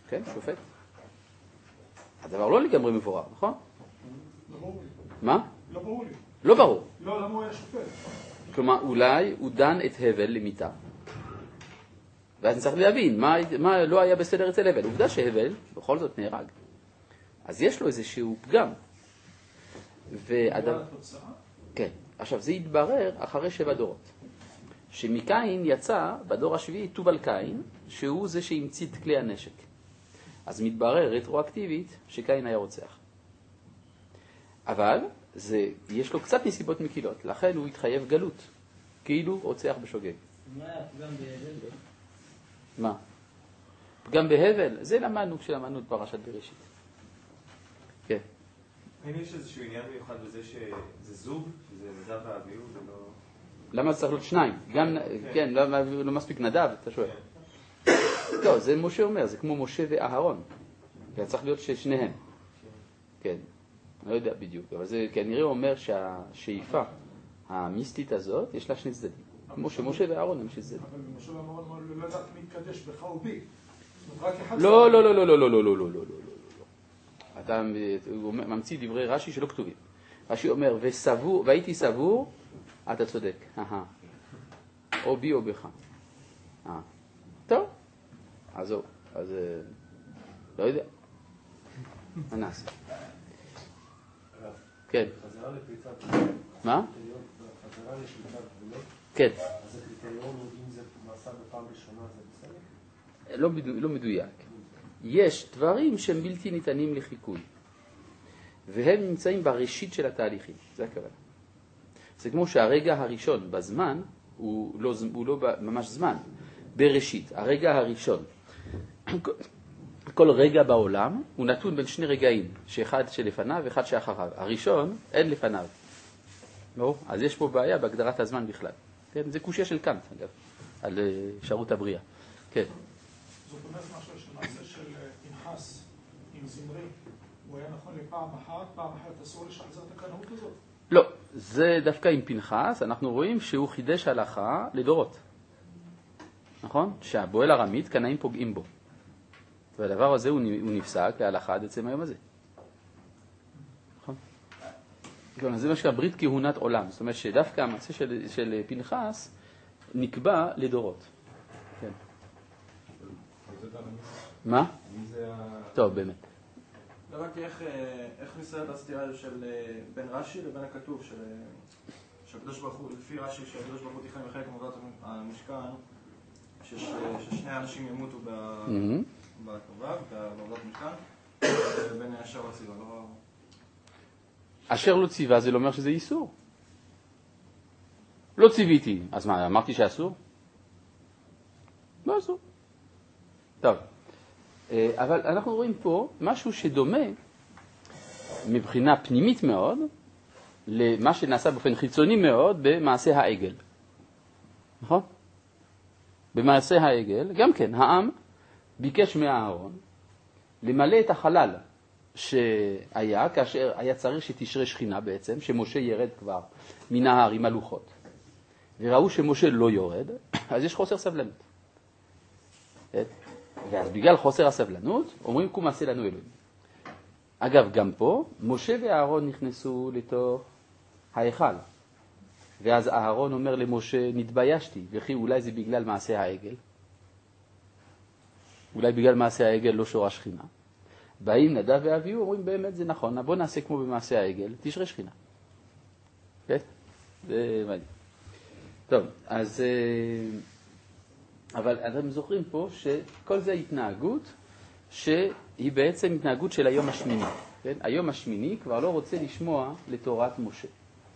כן, שופט. הדבר לא לגמרי מבורר, נכון? לא ברור לי. מה? לא ברור לי. לא ברור. לא, למה הוא היה שופט? כלומר, אולי הוא דן את הבל למיתה. ואז צריך להבין מה, מה לא היה בסדר אצל הבל. עובדה שהבל בכל זאת נהרג. אז יש לו איזשהו פגם. ואדם... כן. עכשיו, זה יתברר אחרי שבע דורות. שמקין יצא בדור השביעי תובל קין, שהוא זה שהמציא את כלי הנשק. אז מתברר רטרואקטיבית שקין היה רוצח. אבל זה, יש לו קצת נסיבות מקילות, לכן הוא התחייב גלות, כאילו רוצח בשוגג. מה היה פגם בהבל? מה? פגם בהבל, זה למדנו כשלמדנו את פרשת בראשית. כן. האם יש איזשהו עניין מיוחד בזה שזה זוג, שזה נדב ואביהו, זה לא... למה צריך להיות שניים? גם, כן, לא מספיק נדב, אתה שואל. לא, זה משה אומר, זה כמו משה ואהרון. זה צריך להיות ששניהם. כן, לא יודע בדיוק, אבל זה כנראה אומר שהשאיפה המיסטית הזאת, יש לה שני צדדים. כמו שמשה ואהרון הם שני צדדים. אבל משה ואהרון לא יודעת מי יתקדש בך ובי. לא, לא, לא, לא, לא, לא, לא, לא, לא, לא, לא. אתה ממציא דברי רש"י שלא כתובים. רש"י אומר, וסבור, והייתי סבור, אתה צודק. או בי או בך. טוב. אז זהו. אז לא יודע. מה נעשה? כן. חזרה לפריצת גבולות. מה? חזרה לפריצת גבולות. כן. אז הקריטריון הוא אם זה מעשה בפעם ראשונה זה בסדר? לא, לא מדויק. יש דברים שהם בלתי ניתנים לחיקוי. והם נמצאים בראשית של התהליכים. זה הכוונה. זה כמו שהרגע הראשון בזמן הוא לא, הוא לא ממש זמן. בראשית, הרגע הראשון. כל רגע בעולם הוא נתון בין שני רגעים, שאחד שלפניו ואחד שאחריו. הראשון אין לפניו. לא? אז יש פה בעיה בהגדרת הזמן בכלל. כן? זה קושיה של קאנט, אגב, על אפשרות הבריאה. כן. זאת אומרת משהו שמעשה של פנחס עם זמרי, הוא היה נכון לפעם אחת, פעם אחת אסור לשחזר את הקנאות הזאת? לא, זה דווקא עם פנחס, אנחנו רואים שהוא חידש הלכה לדורות. נכון? שהבועל ארמית, קנאים פוגעים בו. והדבר הזה הוא נפסק להלכה עד עצם היום הזה. נכון? זה מה שהברית כהונת עולם. זאת אומרת שדווקא המעשה של, של פנחס נקבע לדורות. כן. מה? טוב, באמת. לא רק איך, איך מסתדרת הסתירה של בין רש"י לבין הכתוב של שהקדוש ברוך הוא, לפי רש"י שהקדוש ברוך הוא תכנן בחלק מעבודת המשכן ששני אנשים ימותו בקרבה, בעבודת המשכן, בין אשר לא ציווה. אשר לא ציווה זה לא אומר שזה איסור. לא ציוויתי, אז מה, אמרתי שאסור? לא אסור. טוב. אבל אנחנו רואים פה משהו שדומה מבחינה פנימית מאוד למה שנעשה באופן חיצוני מאוד במעשה העגל. נכון? במעשה העגל, גם כן, העם ביקש מהאהרון למלא את החלל שהיה, כאשר היה צריך שתשרה שכינה בעצם, שמשה ירד כבר מן ההר עם הלוחות. וראו שמשה לא יורד, אז יש חוסר סבלנות. ואז בגלל חוסר הסבלנות, אומרים קום עשה לנו אלוהים. אגב, גם פה, משה ואהרון נכנסו לתוך ההיכל. ואז אהרון אומר למשה, נתביישתי, וכי אולי זה בגלל מעשה העגל. אולי בגלל מעשה העגל לא שורה שכינה. באים נדב ואביהו, אומרים באמת זה נכון, בוא נעשה כמו במעשה העגל, תשרה שכינה. כן? זה מעניין. טוב, אז... אבל אתם זוכרים פה שכל זה התנהגות שהיא בעצם התנהגות של היום השמיני. כן? היום השמיני כבר לא רוצה לשמוע לתורת משה.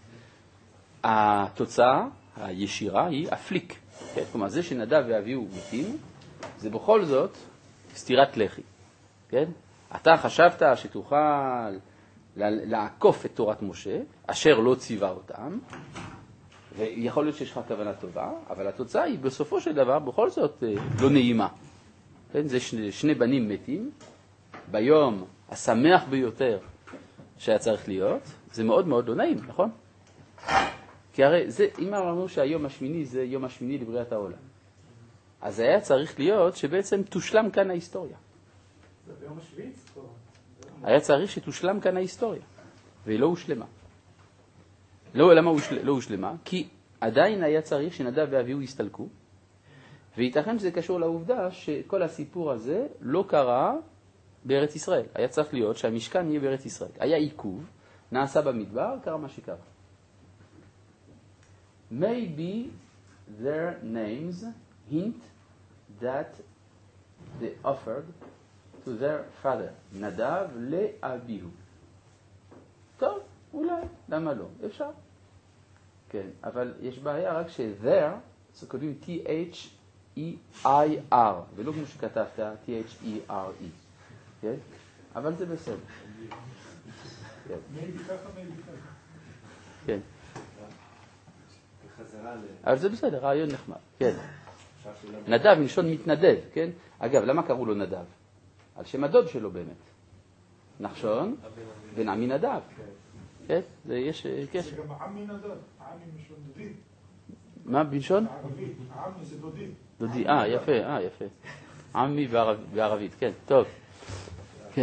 התוצאה הישירה היא הפליק. כן? כלומר, זה שנדב ואביהו מתים, זה בכל זאת סתירת לחי. כן? אתה חשבת שתוכל לעקוף את תורת משה, אשר לא ציווה אותם, ויכול להיות שיש לך כוונה טובה, אבל התוצאה היא בסופו של דבר בכל זאת לא נעימה. כן? זה שני, שני בנים מתים, ביום השמח ביותר שהיה צריך להיות, זה מאוד מאוד לא נעים, נכון? כי הרי זה, אם אמרנו שהיום השמיני זה יום השמיני לבריאת העולם, אז היה צריך להיות שבעצם תושלם כאן ההיסטוריה. זה ביום השביעי? היה צריך שתושלם כאן ההיסטוריה, והיא לא הושלמה. לא, למה לא הושלמה? כי עדיין היה צריך שנדב ואביהו יסתלקו, וייתכן שזה קשור לעובדה שכל הסיפור הזה לא קרה בארץ ישראל. היה צריך להיות שהמשכן יהיה בארץ ישראל. היה עיכוב, נעשה במדבר, קרה מה שקרה. Maybe their names hint that they offered to their father, נדב לאביהו. טוב, אולי, למה לא? אפשר. כן, אבל יש בעיה רק ש-there, זה כותבים T-H-E-I-R, ולא כמו שכתבת, T-H-E-R-E. כן? אבל זה בסדר. מייבי ככה, מייבי ככה. כן. אבל זה בסדר, רעיון נחמד. כן. נדב מלשון מתנדב, כן? אגב, למה קראו לו נדב? על שם הדוד שלו באמת. נחשון בן עמי נדב. כן? זה יש קשר. זה גם עמי נדב, עמי משון דודי. מה בלשון? ערבית, עמי זה דודי. דודי, אה, יפה, אה, יפה. עמי בערבית, כן, טוב. כן.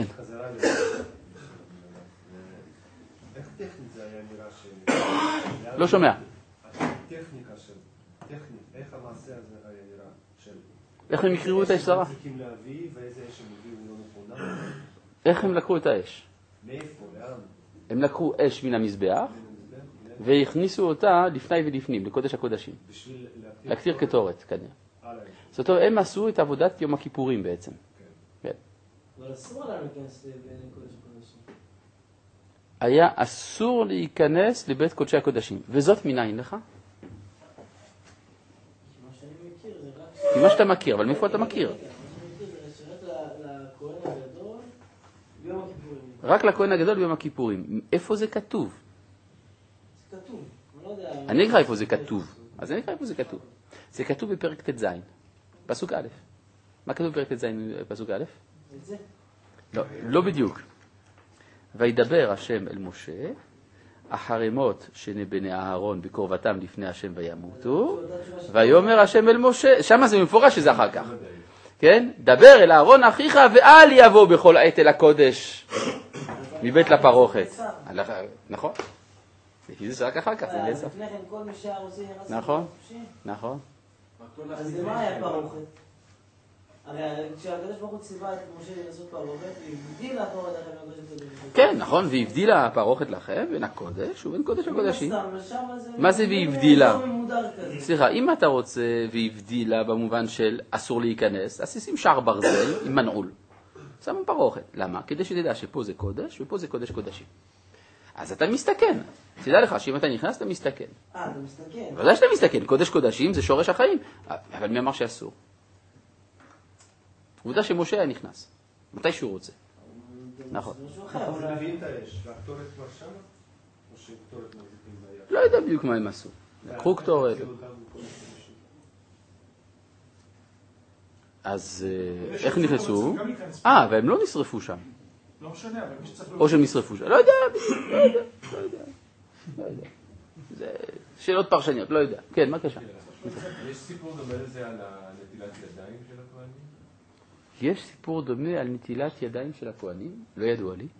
איך טכנית זה היה נראה ש... לא שומע. טכניקה של... טכנית, איך המעשה הזה היה נראה של... איך הם יקראו את האש זרה? צריכים להביא, ואיזה אש הם הביאו לא נכונה? איך הם לקחו את האש? מאיפה, לאן? הם לקחו אש מן המזבח, והכניסו אותה לפני ולפנים, לקודש הקודשים. להקטיר קטורת, כנראה. זאת אומרת, הם עשו את עבודת יום הכיפורים בעצם. כן. אבל אסור עליהם להיכנס לבית קודש הקודשים. היה אסור להיכנס לבית קודשי הקודשים. וזאת מניין לך? מה שאני מכיר זה רק... כי מה שאתה מכיר, אבל מאיפה אתה מכיר? מה שאני מכיר זה לשרת לכהן הגדול ביום הכיפורים. רק לכהן הגדול ביום הכיפורים. איפה זה כתוב? זה כתוב. אני לא יודע... אני אקרא איפה זה כתוב. אז אני אקרא איפה זה כתוב. זה כתוב בפרק ט"ז, פסוק א'. מה כתוב בפרק ט"ז פסוק א'? את זה? לא, לא בדיוק. וידבר השם אל משה, החרמות שני בני אהרון בקרבתם לפני השם וימותו, ויאמר השם אל משה, שמה זה מפורש שזה אחר כך. כן? דבר אל אהרון אחיך ואל יבוא בכל עת אל הקודש מבית לפרוכת. נכון? לפי זה רק אחר כך, זה נעשה. לפני כן כל מי שהיה רוצה ירס... נכון, נכון. אז למה היה פרוכת? הרי כשהקדוש ברוך הוא ציווה את משה לעשות פרוכת, והבדיל הפרוכת לכם מהקודש הקודש. כן, נכון, והבדילה הפרוכת לכם בין הקודש ובין קודש הקודשים. מה זה והבדילה? סליחה, אם אתה רוצה והבדילה במובן של אסור להיכנס, אז שים שער ברזל עם מנעול. שמו פרוכת. למה? כדי שתדע שפה זה קודש ופה זה קודש קודשים. אז אתה מסתכן. תדע לך שאם אתה נכנס, אתה מסתכן. אה, אתה מסתכן. ודאי שאתה מסתכן. קודש קודשים זה שורש החיים. אבל מי אמר שאסור? עובדה שמשה היה נכנס. מתי שהוא רוצה. נכון. אז מביאים את האש, והקטורת כבר שמה? או שקטורת מחזיקים ביד? לא יודע בדיוק מה הם עשו. לקחו קטורת. אז איך נכנסו? אה, והם לא נשרפו שם. לא משנה, אבל מי שצריך... או שהם נשרפו שם. לא יודע, לא יודע, לא יודע. לא יודע. זה שאלות פרשניות, לא יודע. כן, מה קשה? יש סיפור דומה לזה על נטילת ידיים של הכהנים? יש סיפור דומה על נטילת ידיים של הכהנים? לא ידוע לי.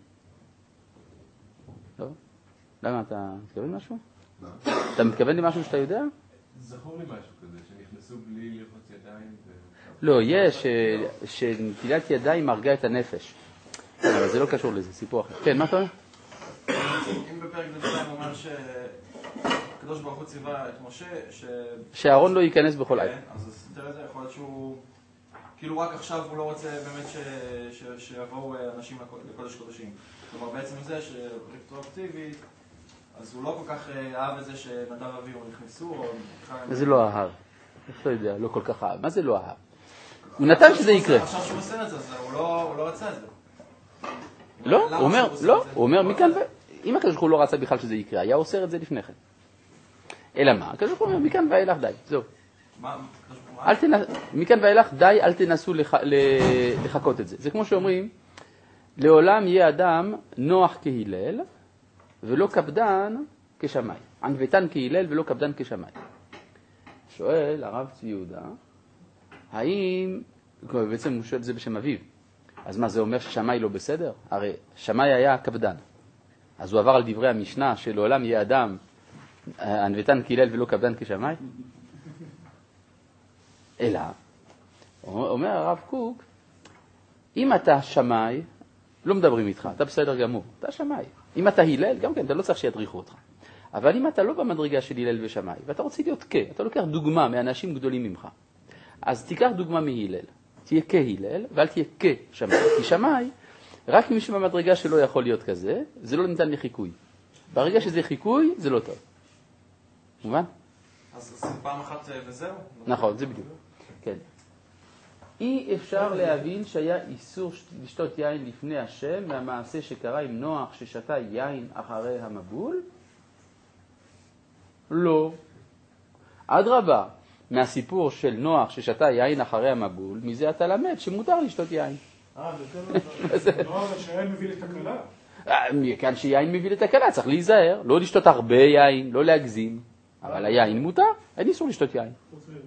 לא? למה, אתה מתכוון משהו? מה? אתה מתכוון למשהו שאתה יודע? זכור לי משהו כזה, שנכנסו בלי לראות ידיים ו... לא, יש שנטילת ידיים מרגה את הנפש. אבל זה לא קשור לזה, סיפור אחר. כן, מה אתה אומר? אם בפרק ד' אומר שהקדוש ברוך הוא ציווה את משה, שאהרון לא ייכנס בכל עת. אז תראה את זה, יכול להיות שהוא... כאילו רק עכשיו הוא לא רוצה באמת שיבואו אנשים לקודש קודשים. כלומר בעצם זה שרטרואקטיבית, אז הוא לא כל כך אהב את זה שנדב ואביהו נכנסו, או... זה לא אהב. איך אתה יודע, לא כל כך אהב. מה זה לא אהב? הוא נתן שזה יקרה. עכשיו שהוא עושה את זה, הוא לא רצה את זה. לא, הוא אומר, לא, הוא אומר מכאן ו... אם הקדוש ברוך הוא לא רצה בכלל שזה יקרה, היה אוסר את זה לפני כן. אלא מה? הקדוש ברוך הוא אומר, מכאן ואילך די, זהו. מכאן ואילך די, אל תנסו לחכות את זה. זה כמו שאומרים, לעולם יהיה אדם נוח כהילל, ולא קפדן כשמיים. ענוותן כהילל ולא קפדן כשמיים. שואל הרב צבי יהודה, האם, בעצם הוא שואל את זה בשם אביו, אז מה זה אומר ששמאי לא בסדר? הרי שמאי היה קפדן. אז הוא עבר על דברי המשנה שלעולם יהיה אדם ענוותן כהלל ולא קפדן כשמאי? אלא, אומר הרב קוק, אם אתה שמאי, לא מדברים איתך, אתה בסדר גמור, אתה שמאי. אם אתה הלל, גם כן, אתה לא צריך שידריכו אותך. אבל אם אתה לא במדרגה של הלל ושמאי, ואתה רוצה להיות כ, אתה לוקח דוגמה מאנשים גדולים ממך, אז תיקח דוגמה מהלל, תהיה כהלל, ואל תהיה כשמאי. כי שמאי, רק מי שבמדרגה שלו יכול להיות כזה, זה לא ניתן לחיקוי. ברגע שזה חיקוי, זה לא טוב. מובן? אז עושים פעם אחת וזהו? נכון, זה בדיוק. כן. אי אפשר להבין שהיה איסור לשתות יין לפני השם מהמעשה שקרה עם נוח ששתה יין אחרי המבול? לא. אדרבה, מהסיפור של נוח ששתה יין אחרי המבול, מזה אתה למד שמותר לשתות יין. אה, זה לא שיין מביא לתקלה. כאן שיין מביא לתקלה, צריך להיזהר, לא לשתות הרבה יין, לא להגזים. אבל היין מותר, אין איסור לשתות יין.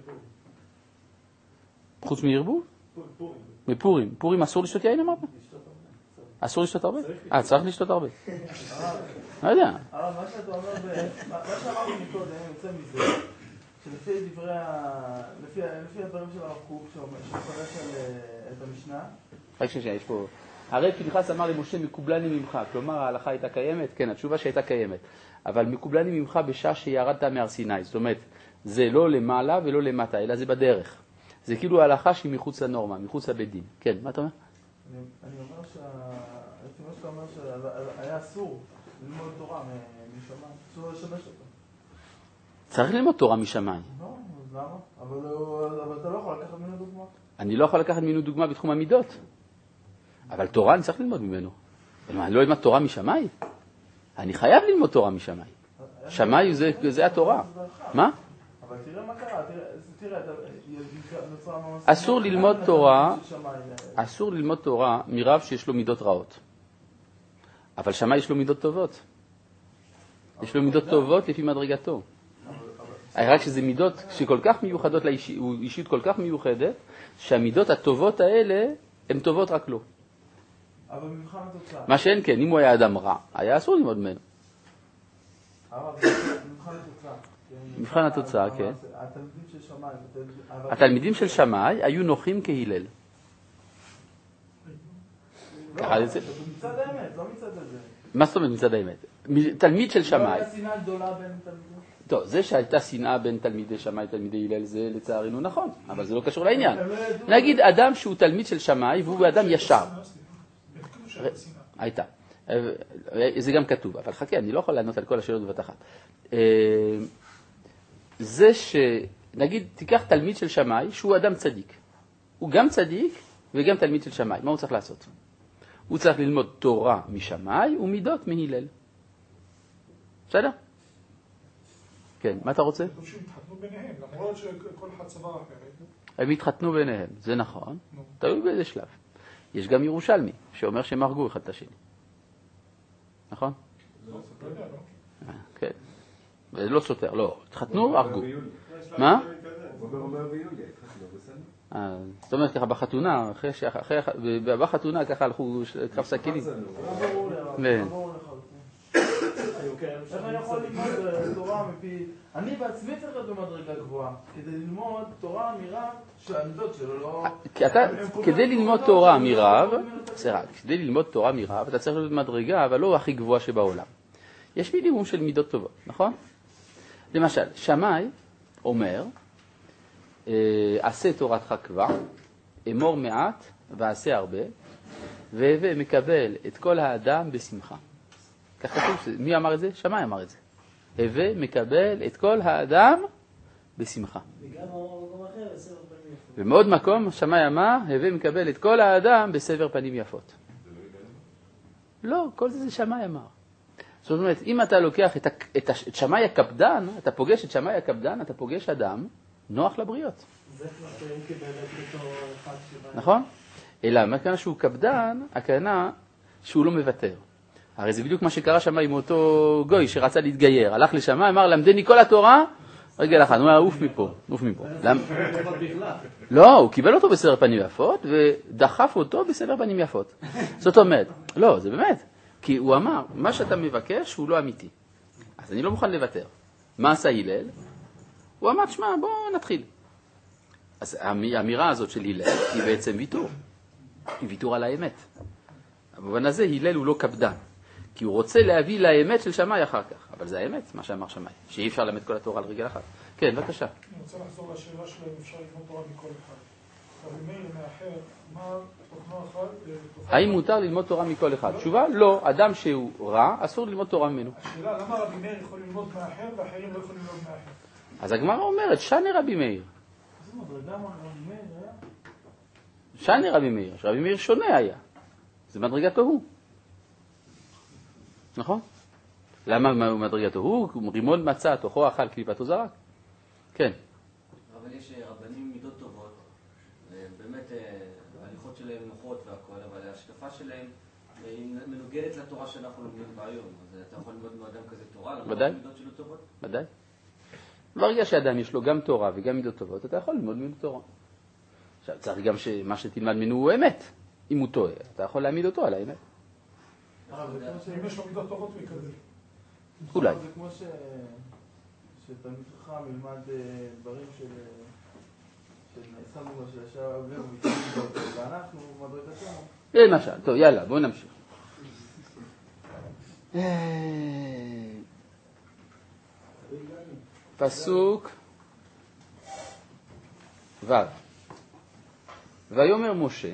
חוץ מערבוב? מפורים. פורים אסור לשתות יין אמרת? אסור לשתות הרבה? אה, צריך לשתות הרבה. לא יודע. אבל מה שאתה אומר, מה שאמרתי מקודם, יוצא מזה, שלפי דברי, לפי הדברים של הרב קוק, שמפרש את המשנה. רק שנייה, יש פה... הרי פנחס אמר למשה מקובלני ממך, כלומר ההלכה הייתה קיימת? כן, התשובה שהייתה קיימת. אבל מקובלני ממך בשעה שירדת מהר סיני. זאת אומרת, זה לא למעלה ולא למטה, אלא זה בדרך. זה כאילו ההלכה שהיא מחוץ לנורמה, מחוץ לבית דין. כן, מה אתה אומר? אני אומר מה שאתה אומר שהיה אסור ללמוד תורה משמיים, אסור לשמש אותה. צריך ללמוד תורה משמיים. לא, אז למה? אבל אתה לא יכול לקחת ממנו דוגמה. אני לא יכול לקחת ממנו דוגמה בתחום המידות. אבל תורה אני צריך ללמוד ממנו. אני לא אלמד תורה משמיים? אני חייב ללמוד תורה משמיים. שמיים זה התורה. מה? אבל תראה מה קרה, תראה, אסור ללמוד תורה, אסור ללמוד תורה מרב שיש לו מידות רעות. אבל שמאי יש לו מידות טובות. יש לו מידות טובות לפי מדרגתו. רק שזה מידות שכל כך מיוחדות, הוא אישיות כל כך מיוחדת, שהמידות הטובות האלה הן טובות רק לו. אבל מבחן התוצאה. מה שאין כן, אם הוא היה אדם רע, היה אסור ללמוד ממנו. אבל מבחן התוצאה. מבחן התוצאה, כן. התלמידים של שמאי. התלמידים של שמאי היו נוחים כהלל. לא, זה מצד האמת, לא מצד הזה. מה זאת אומרת מצד האמת? תלמיד של שמאי. לא היה שנאה גדולה בין תלמידים. טוב, זה שהייתה שנאה בין תלמידי שמאי ותלמידי הלל, זה לצערנו נכון, אבל זה לא קשור לעניין. נגיד אדם שהוא תלמיד של שמאי והוא אדם ישר. הייתה. זה גם כתוב, אבל חכה, אני לא יכול לענות על כל השאלות בבת אחת. זה שנגיד, תיקח תלמיד של שמאי שהוא אדם צדיק. הוא גם צדיק וגם תלמיד של שמאי. מה הוא צריך לעשות? הוא צריך ללמוד תורה משמאי ומידות מהלל. בסדר? כן, מה אתה רוצה? כתוב שהם התחתנו ביניהם, למרות שכל אחד צבא אחרת. הם התחתנו ביניהם, זה נכון. תלוי באיזה שלב. יש גם ירושלמי שאומר שהם הרגו אחד את השני. נכון? לא, לא יודע, לא. כן. זה לא סותר, לא. התחתנו, הרגו. מה? זאת אומרת ככה בחתונה, בחתונה ככה הלכו קרב סכינים. איך אני יכול ללמוד תורה מפי... אני בעצמי צריך להיות במדרגה גבוהה, כדי ללמוד תורה מרב שהעמדות שלו לא... כדי ללמוד תורה מרב, סליחה, כדי ללמוד תורה מרב, אתה צריך להיות במדרגה, אבל לא הכי גבוהה שבעולם. יש מינימום של מידות טובות, נכון? למשל, שמאי אומר, עשה תורתך כבר, אמור מעט ועשה הרבה, והווה מקבל את כל האדם בשמחה. כך כתוב, מי אמר את זה? שמאי אמר את זה. הווה מקבל את כל האדם בשמחה. וגם במקום אחר, בסבר פנים יפות. במאוד מקום, שמאי אמר, הווה מקבל את כל האדם בסבר פנים יפות. לא, כל זה זה שמאי אמר. זאת אומרת, אם אתה לוקח את, את, את שמאי הקפדן, אתה פוגש את שמאי הקפדן, אתה פוגש אדם נוח לבריות. זה כבר שאין קיבלת בתור אחד שבא. נכון? אלא, מה הכוונה שהוא קפדן, הכוונה שהוא לא מוותר. הרי זה בדיוק מה שקרה שם עם אותו גוי שרצה להתגייר. הלך לשם, אמר, למדני כל התורה, רגל אחת, הוא אומר, עוף מפה, עוף מפה. לא, הוא קיבל אותו בסדר פנים יפות, ודחף אותו בסדר פנים יפות. זאת אומרת, לא, זה באמת, כי הוא אמר, מה שאתה מבקש הוא לא אמיתי. אז אני לא מוכן לוותר. מה עשה הלל? הוא אמר, תשמע, בוא נתחיל. אז האמירה הזאת של הלל היא בעצם ויתור. היא ויתור על האמת. במובן הזה הלל הוא לא קפדן, כי הוא רוצה להביא לאמת של שמאי אחר כך. אבל זה האמת, מה שאמר שמאי, שאי אפשר ללמד כל התורה על רגל אחת. כן, בבקשה. אני רוצה לחזור לשאלה שלהם, אפשר ללמוד תורה מכל אחד. רבי מאיר מאחר, מה תוכנו אחד? האם מותר ללמוד תורה מכל אחד? תשובה, לא. אדם שהוא רע, אסור ללמוד תורה ממנו. השאלה, למה רבי מאיר יכול ללמוד מאחר ואחרים לא יכולים ללמוד מאחר? אז הגמרא אומרת, שני רבי מאיר. שני רבי מאיר, שרבי מאיר שונה היה. זה מדרגתו הוא. נכון? למה מדרגתו הוא? רימון מצא, תוכו אכל, קליפתו זרק. כן. אבל יש רבנים עם מידות טובות, באמת ההליכות שלהם נוחות והכל, אבל ההשקפה שלהם היא מנוגדת לתורה שאנחנו לומדים ביום. אז אתה יכול ללמוד מאדם כזה תורה, למרות המידות שלו טובות? ודאי. ברגע שאדם יש לו גם תורה וגם מידות טובות, אתה יכול ללמוד מידות תורה. עכשיו, צריך גם שמה שתלמד ממנו הוא אמת. אם הוא טועה, אתה יכול להעמיד אותו על האמת. אם יש לו מידות טובות הוא יקבל. אולי. זה כמו שתלמיד חכם ילמד דברים שנעשנו מה שישר אבינו ואנחנו מדרגתנו. למשל, טוב, יאללה, בואו נמשיך. פסוק ו' ויאמר משה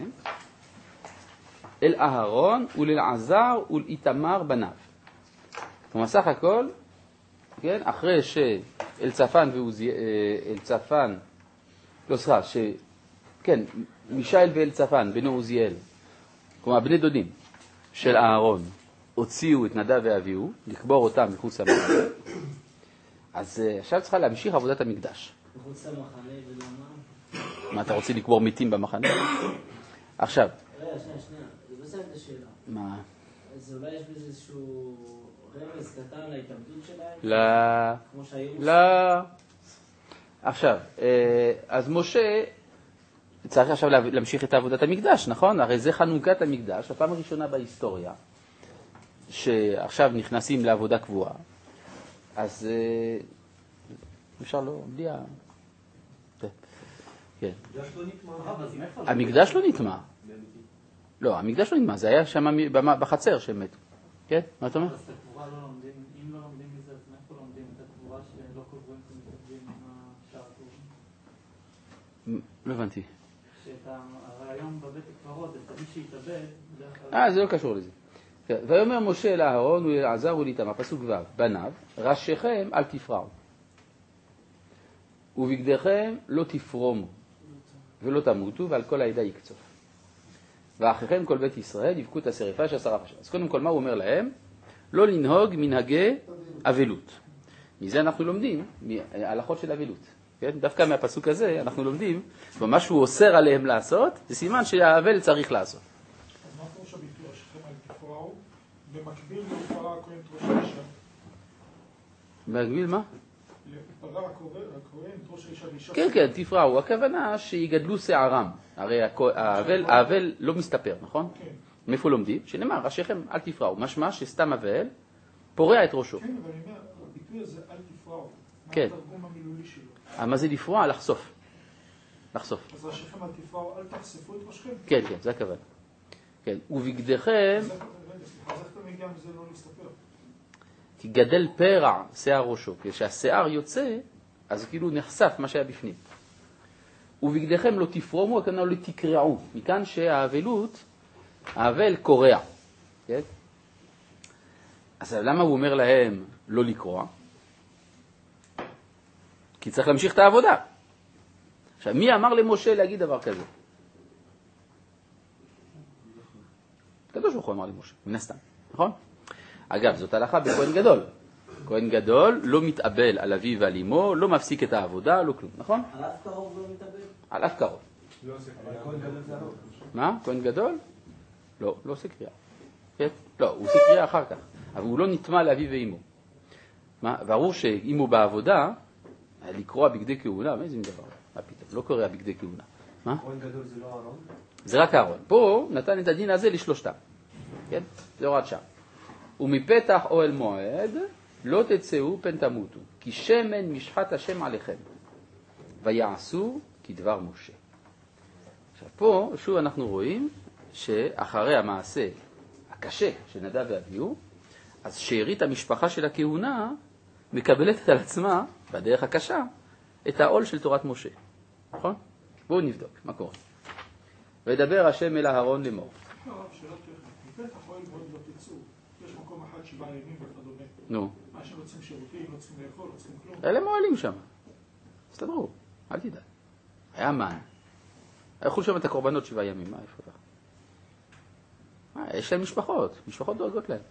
אל אהרון ולאלעזר ולאיתמר בניו. כלומר, סך הכל, כן, אחרי שאלצפן ואלצפן, לא סליחה, ש... כן, מישאל ואלצפן, בנו עוזיאל, כלומר, בני דודים של אהרון, הוציאו את נדב ואביהו, לקבור אותם מחוץ למחנה. אז עכשיו צריכה להמשיך עבודת המקדש. מחוץ למחנה ולמה? מה, אתה רוצה לקבור מתים במחנה? עכשיו. רגע, שנייה, שנייה, זה בסדר את השאלה. מה? אז אולי יש בזה איזשהו רמז קטן להתאבדות שלהם? לא. כמו שהיו... לא. עכשיו, אז משה צריך עכשיו להמשיך את עבודת המקדש, נכון? הרי זה חנוכת המקדש, הפעם הראשונה בהיסטוריה, שעכשיו נכנסים לעבודה קבועה. אז אפשר לא, בלי ה... כן. המקדש לא נטמע. לא, המקדש לא נטמע, זה היה שם בחצר שהם מתו. כן? מה אתה אומר? אז את הקבורה לא לומדים, אם לא לומדים מזה, אז מאיפה לומדים את הקבורה שלא קובעים את המתאבדים עם השאר הקבורים? לא הבנתי. שאתה, הרעיון בבית הקברות, את מי שהתאבד, אה, זה לא קשור לזה. ויאמר משה אל אהרון ולאלעזר ולאיתמר, פסוק ו' בניו, ראשיכם אל תפרעו, ובגדיכם לא תפרומו, ולא תמותו, ועל כל העדה יקצוף. ואחריכם כל בית ישראל יבכו את השרפה של שרף השם. אז קודם כל, מה הוא אומר להם? לא לנהוג מנהגי אבלות. מזה אנחנו לומדים, מהלכות של אבלות. כן? דווקא מהפסוק הזה אנחנו לומדים, ומה שהוא אוסר עליהם לעשות, זה סימן שהאבל צריך לעשות. אז מה פירוש הביטוי השכם על תפרעו? במקביל לפרע הכהן את ראש האישה. במקביל מה? לפרע הכהן את ראש האישה ואישה. כן, כן, תפרעו. הכוונה שיגדלו שערם. הרי האבל, האבל לא מסתפר, נכון? כן. מאיפה לומדים? שנאמר, ראשיכם אל תפרעו. משמע שסתם אבל פורע את ראשו. כן, אבל אני אומר, הביטוי הזה אל תפרעו. כן. מה התרגום המילולי שלו? מה זה לפרוע? לחשוף. לחשוף. אז ראשיכם אל תפרעו, אל תחשפו את ראשכם. כן, כן, זה הכוונה. כן, ובגדיכם... רגע, סליחה, אז איך אתה מגיע מזה לא להסתפר? כי גדל פרע שיער ראשו. כשהשיער יוצא, אז כאילו נחשף מה שהיה בפנים. ובגדיכם לא תפרומו, הכוונה לא תקרעו. מכאן שהאבלות, האבל קורע. כן? אז למה הוא אומר להם לא לקרוע? כי צריך להמשיך את העבודה. עכשיו, מי אמר למשה להגיד דבר כזה? קדוש ברוך הוא אמר למשה, מן הסתם, נכון? אגב, זאת הלכה בכהן גדול. כהן גדול לא מתאבל על אביו ועל אמו, לא מפסיק את העבודה, לא כלום, נכון? על אף קרוב לא מתאבד? על אף קרוב. מה? כהן גדול? לא, לא עושה קריאה. כן? לא, הוא עושה קריאה אחר כך, אבל הוא לא נטמע לאביו ואמו. מה? ברור שאם הוא בעבודה, לקרוע בגדי כהונה, מה איזה דבר? מה פתאום? לא קורא בגדי כהונה. מה? כהן גדול זה לא אהרון? זה רק אהרון. פה נתן את הדין הזה לשלושתם. כן? זה הוראת שעה. ומפתח אוהל מועד לא תצאו פן תמותו, כי שמן משחת השם עליכם, ויעשו כדבר משה. עכשיו פה שוב אנחנו רואים שאחרי המעשה הקשה של נדב ואביהו, אז שארית המשפחה של הכהונה מקבלת על עצמה, בדרך הקשה, את העול של תורת משה. נכון? בואו נבדוק, מה קורה. וידבר השם אל אהרון לאמור. לא, שאלה טכנית. מפתח אוהל מועד לא תצאו. יש מקום אחד שבעה ימים וכדומה. נו. מה שהם רוצים שירותים, לא צריכים לאכול, לא צריכים כלום. אלה מועלים שם. הסתדרו, אל תדע. היה מן. הלכו שם את הקורבנות שבעה ימים, מה איפה לך? מה, יש להם משפחות, משפחות דואגות להם.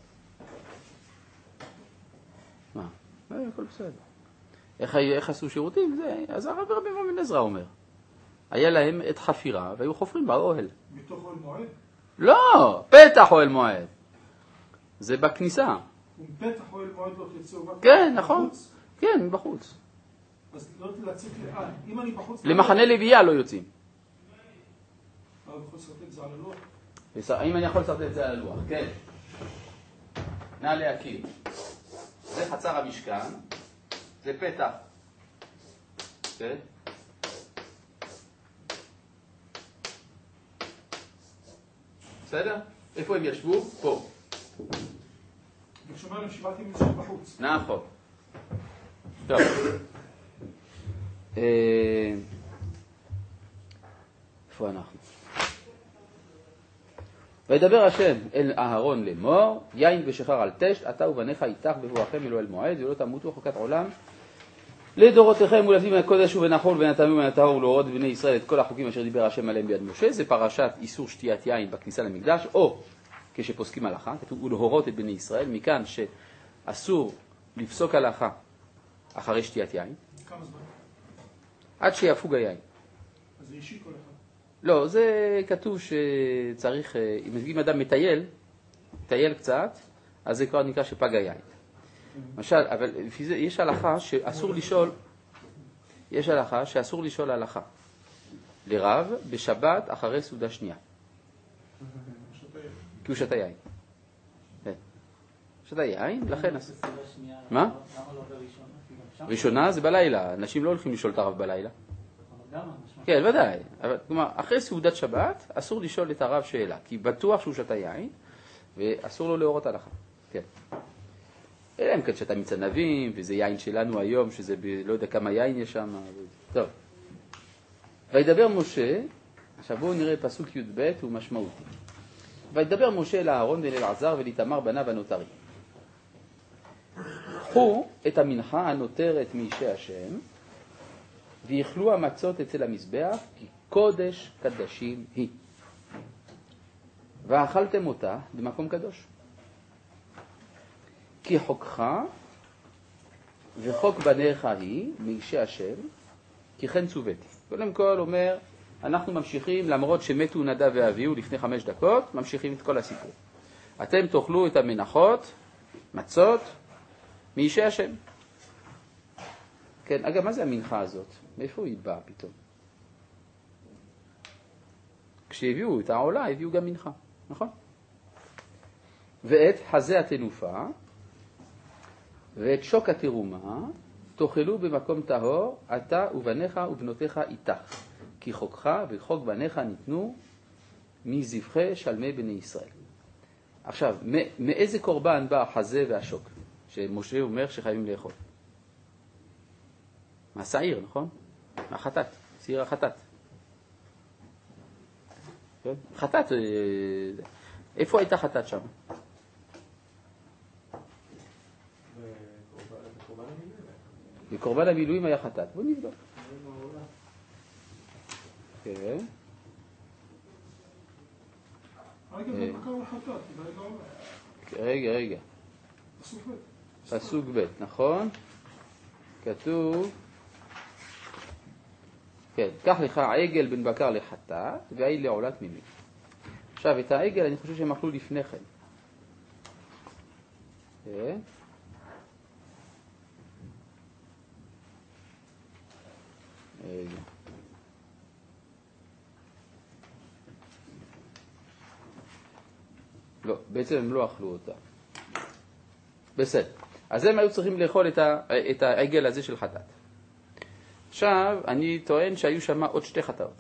מה? אה, הכל בסדר. איך, איך עשו שירותים? זה, אז הרב רבי בן עזרא אומר. היה להם את חפירה והיו חופרים באוהל. מתוך אוהל מועד? לא, פתח אוהל מועד. זה בכניסה. ומפתח אוהל מועד לא תצאו? כן, נכון. כן, בחוץ. אז לא לצאת לאן? אם אני בחוץ... למחנה לוויה לא יוצאים. אבל יכול לסרט את זה על הלוח? האם אני יכול לסרט את זה על הלוח? כן. נא להכיר. זה חצר המשכן, זה פתח. כן? בסדר? איפה הם ישבו? פה. ושומע להם שבעת ימים שהם בחוץ. נכון. טוב. איפה אנחנו? וידבר השם אל אהרון לאמור, יין ושחר על תשת, אתה ובניך איתך בבואכם אלו אל מועד, ולא תמותו חוקת עולם. לדורותיכם ולפנים מהקודש ובין החול ובין הטמא ובין הטהור ולהורות בני ישראל את כל החוקים אשר דיבר השם עליהם ביד משה. זה פרשת איסור שתיית יין בכניסה למקדש, או כשפוסקים הלכה, כתוב ולהורות את בני ישראל, מכאן שאסור לפסוק הלכה אחרי שתיית יין. כמה זמן? עד שיפוג היין. אז זה אישי כל אחד. לא, זה כתוב שצריך, אם אדם מטייל, מטייל קצת, אז זה כבר נקרא שפג היין. למשל, אבל לפי זה יש הלכה שאסור לשאול, יש הלכה שאסור לשאול הלכה לרב בשבת אחרי סעודה שנייה. כי הוא שתה יין. שתה יין, לכן... מה? ראשונה זה בלילה, אנשים לא הולכים לשאול את הרב בלילה. כן, ודאי. אבל, כלומר, אחרי סעודת שבת אסור לשאול את הרב שאלה, כי בטוח שהוא שתה יין, ואסור לו להורות הלכה. כן. אלא אם כן שאתה מצנבים, וזה יין שלנו היום, שזה ב... לא יודע כמה יין יש שם. טוב. וידבר משה, עכשיו בואו נראה פסוק י' ב' הוא משמעותי. וידבר משה אל אהרון ואל אלעזר ולאיתמר בניו הנותרים. קחו את המנחה הנותרת מאישי השם, ויאכלו המצות אצל המזבח, כי קודש קדשים היא. ואכלתם אותה במקום קדוש. כי חוקך וחוק בניך היא מאישי השם, כי כן צוויתי. קודם כל אומר, אנחנו ממשיכים, למרות שמתו נדב ואביהו לפני חמש דקות, ממשיכים את כל הסיפור. אתם תאכלו את המנחות, מצות, מאישי השם. כן, אגב, מה זה המנחה הזאת? מאיפה היא באה פתאום? כשהביאו את העולה, הביאו גם מנחה, נכון? ואת חזה התנופה, ואת שוק התרומה, תאכלו במקום טהור, אתה ובניך ובנותיך איתך. כי חוקך וחוק בניך ניתנו מזבחי שלמי בני ישראל. עכשיו, מאיזה קורבן בא החזה והשוק? שמשה אומר שחייבים לאכול. מהשעיר, נכון? מהחטאת, שעיר החטאת. כן? חטאת, איפה הייתה חטאת שם? בקורבן המילואים היה חטאת. בוא נבדוק. כן. רגע, זה בקר לחטאת, רגע, רגע. פסוק ב'. פסוק ב', נכון? כתוב, כן, קח לך עגל בן בקר לחטאת, והיא לעולת מילואים. עכשיו, את העגל אני חושב שהם אכלו לפני כן. כן. לא, בעצם הם לא אכלו אותה. בסדר. אז הם היו צריכים לאכול את, ה, את העגל הזה של חטאת. עכשיו, אני טוען שהיו שם עוד שתי חטאות.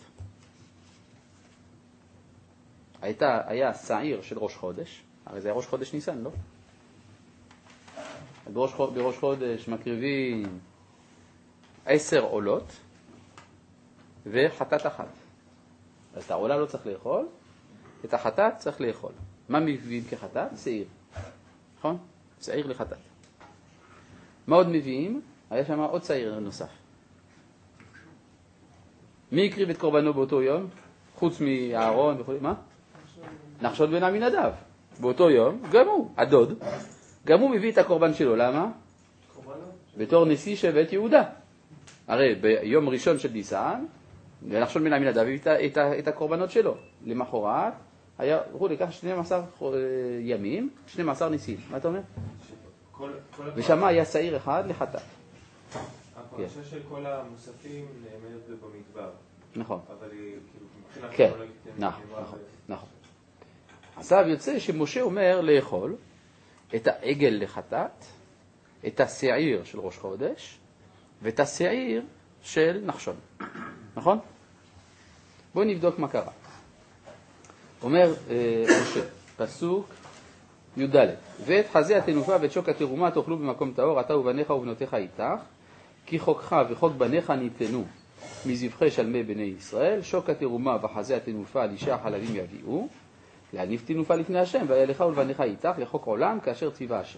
הייתה, היה שעיר של ראש חודש, הרי זה היה ראש חודש ניסן, לא? בראש, בראש חודש מקריבים עשר עולות וחטאת אחת. אז את העולה לא צריך לאכול, את החטאת צריך לאכול. מה מביאים כחטאת? שעיר. נכון? שעיר לחטאת. מה עוד מביאים? היה שם עוד שעיר נוסף. מי הקריב את קורבנו באותו יום? חוץ מאהרון וכו'. מה? נחשון בן עמינדב. באותו יום, גם הוא, הדוד, גם הוא מביא את הקורבן שלו. למה? בתור נשיא שבט יהודה. הרי ביום ראשון של ניסן, נחשון בן עמינדב הביא את, את, את הקורבנות שלו. למחרת, היה, הוא לקח שנים עשר ימים, שנים עשר ניסים. מה אתה אומר? ושמה היה שעיר אחד לחטאת. הפרשה של כל המוספים נאמרת במדבר. נכון. אבל היא כאילו מבחינה כן, כרונולוגית נכון, נכון. עכשיו יוצא שמשה אומר לאכול את העגל לחטאת, את השעיר של ראש חודש, ואת השעיר של נחשון. נכון? בואו נבדוק מה קרה. אומר משה, פסוק י"ד, ואת חזה התנופה ואת שוק התרומה תאכלו במקום טהור, אתה ובניך ובנותיך איתך, כי חוקך וחוק בניך ניתנו מזבחי שלמי בני ישראל, שוק התרומה וחזה התנופה על אישה החלבים יביאו, להניף תנופה לפני השם, והיה לך ולבניך איתך לחוק עולם כאשר ציווה השם.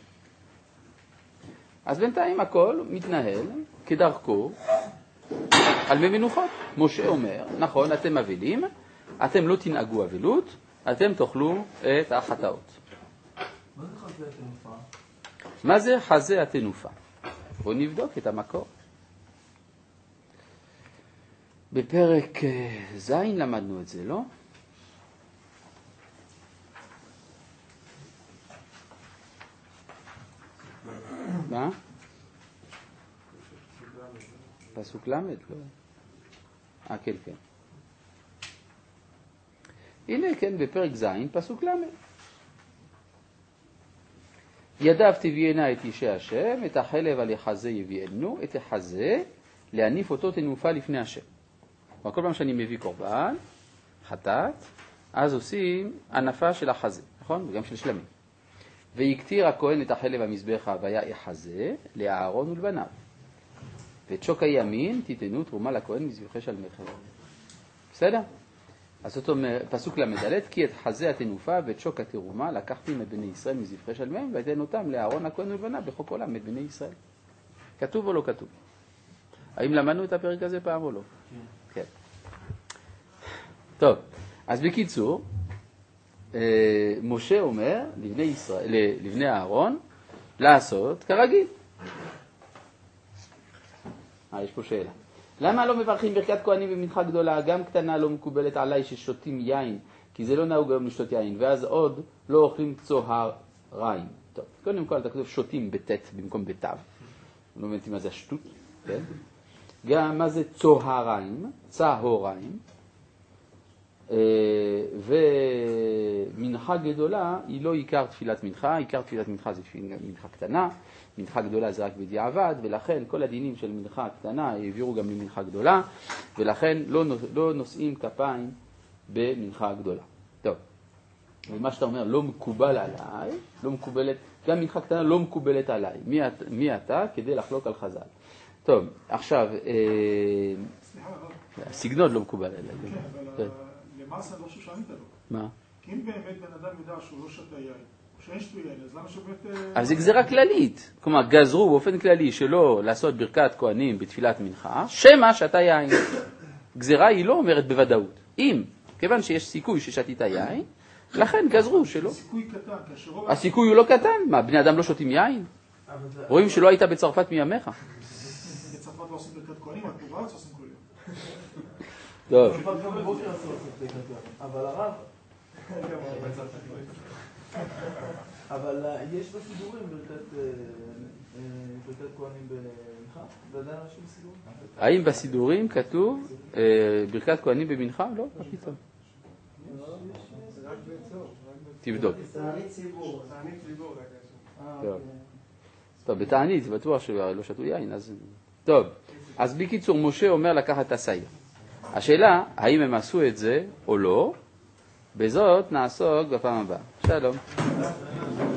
אז בינתיים הכל מתנהל כדרכו על מי מנוחות. משה אומר, נכון, אתם אבלים, אתם לא תנהגו אבלות, אתם תאכלו את החטאות. מה זה חזה התנופה? מה זה חזה התנופה? בואו נבדוק את המקור. בפרק ז' למדנו את זה, לא? מה? פסוק למד, לא? אה, כן, כן. הנה, כן, בפרק ז', פסוק למד. ידיו תביאנה את אישי השם, את החלב על יחזה יביאנו, את החזה להניף אותו תנופה לפני השם. כל פעם שאני מביא קורבן, חטאת, אז עושים ענפה של החזה, נכון? וגם של שלמים. ויקטיר הכהן את החלב המזבח והיה יחזה לאהרון ולבניו. ואת שוק הימין תיתנו תרומה לכהן מזבחי שלמי חלב. בסדר? אז אותו פסוק למדלת, כי את חזה התנופה ואת שוק התרומה לקחתי מבני ישראל מזבחי שלמיהם, ואתן אותם לאהרון הכהן ולבניו בחוק עולם מבני ישראל. כתוב או לא כתוב? האם למדנו את הפרק הזה פעם או לא? כן. טוב, אז בקיצור, משה אומר לבני ישראל, לבני אהרון, לעשות כרגיל. אה, יש פה שאלה. למה לא מברכים ברכת כהנים במנחה גדולה? גם קטנה לא מקובלת עליי ששותים יין, כי זה לא נהוג היום לשתות יין, ואז עוד לא אוכלים צהריים. טוב, קודם כל אתה כתוב שותים בתת במקום בתו. לא מבינים מה זה השטות, כן? גם מה זה צהריים, צהריים, ומנחה גדולה היא לא עיקר תפילת מנחה, עיקר תפילת מנחה זה מנחה קטנה, מנחה גדולה זה רק בדיעבד, ולכן כל הדינים של מנחה קטנה העבירו גם למנחה גדולה, ולכן לא, לא נושאים כפיים במנחה גדולה. טוב, ומה שאתה אומר לא מקובל עליי, לא מקובלת, גם מנחה קטנה לא מקובלת עליי. מי, מי אתה כדי לחלוק על חז"ל? טוב, עכשיו, הסגנון לא מקובל עליי. כן, אבל למעשה אני לא חושב שענית לו. מה? כי אם באמת בן אדם יודע שהוא לא שתה יין, או שאין שתו יין, אז למה שבאמת... אז זה גזירה כללית. כלומר, גזרו באופן כללי שלא לעשות ברכת כהנים בתפילת מנחה, שמה שתה יין. גזירה היא לא אומרת בוודאות. אם, כיוון שיש סיכוי ששתית יין, לכן גזרו שלא. סיכוי קטן, כאשר רוב... הסיכוי הוא לא קטן. מה, בני אדם לא שותים יין? רואים שלא היית בצרפת מימיך. בצרפת לא עושים ברכת כהנים, רק בארץ עושים כל יום. טוב. גם בבוקר אסור לעשות ברכת כהנים, אבל הרב... אבל יש בסידורים ברכת כהנים במנחה? ועדיין אנשים בסידורים? האם בסידורים כתוב ברכת כהנים במנחה? לא, מה פתאום. תבדוק. תענית ציבור. תענית ציבור. טוב. טוב, בתענית, בטוח שלא שתו יין, אז... טוב, אז בקיצור, משה אומר לקחת את השעיר. השאלה, האם הם עשו את זה או לא, בזאת נעסוק בפעם הבאה. שלום.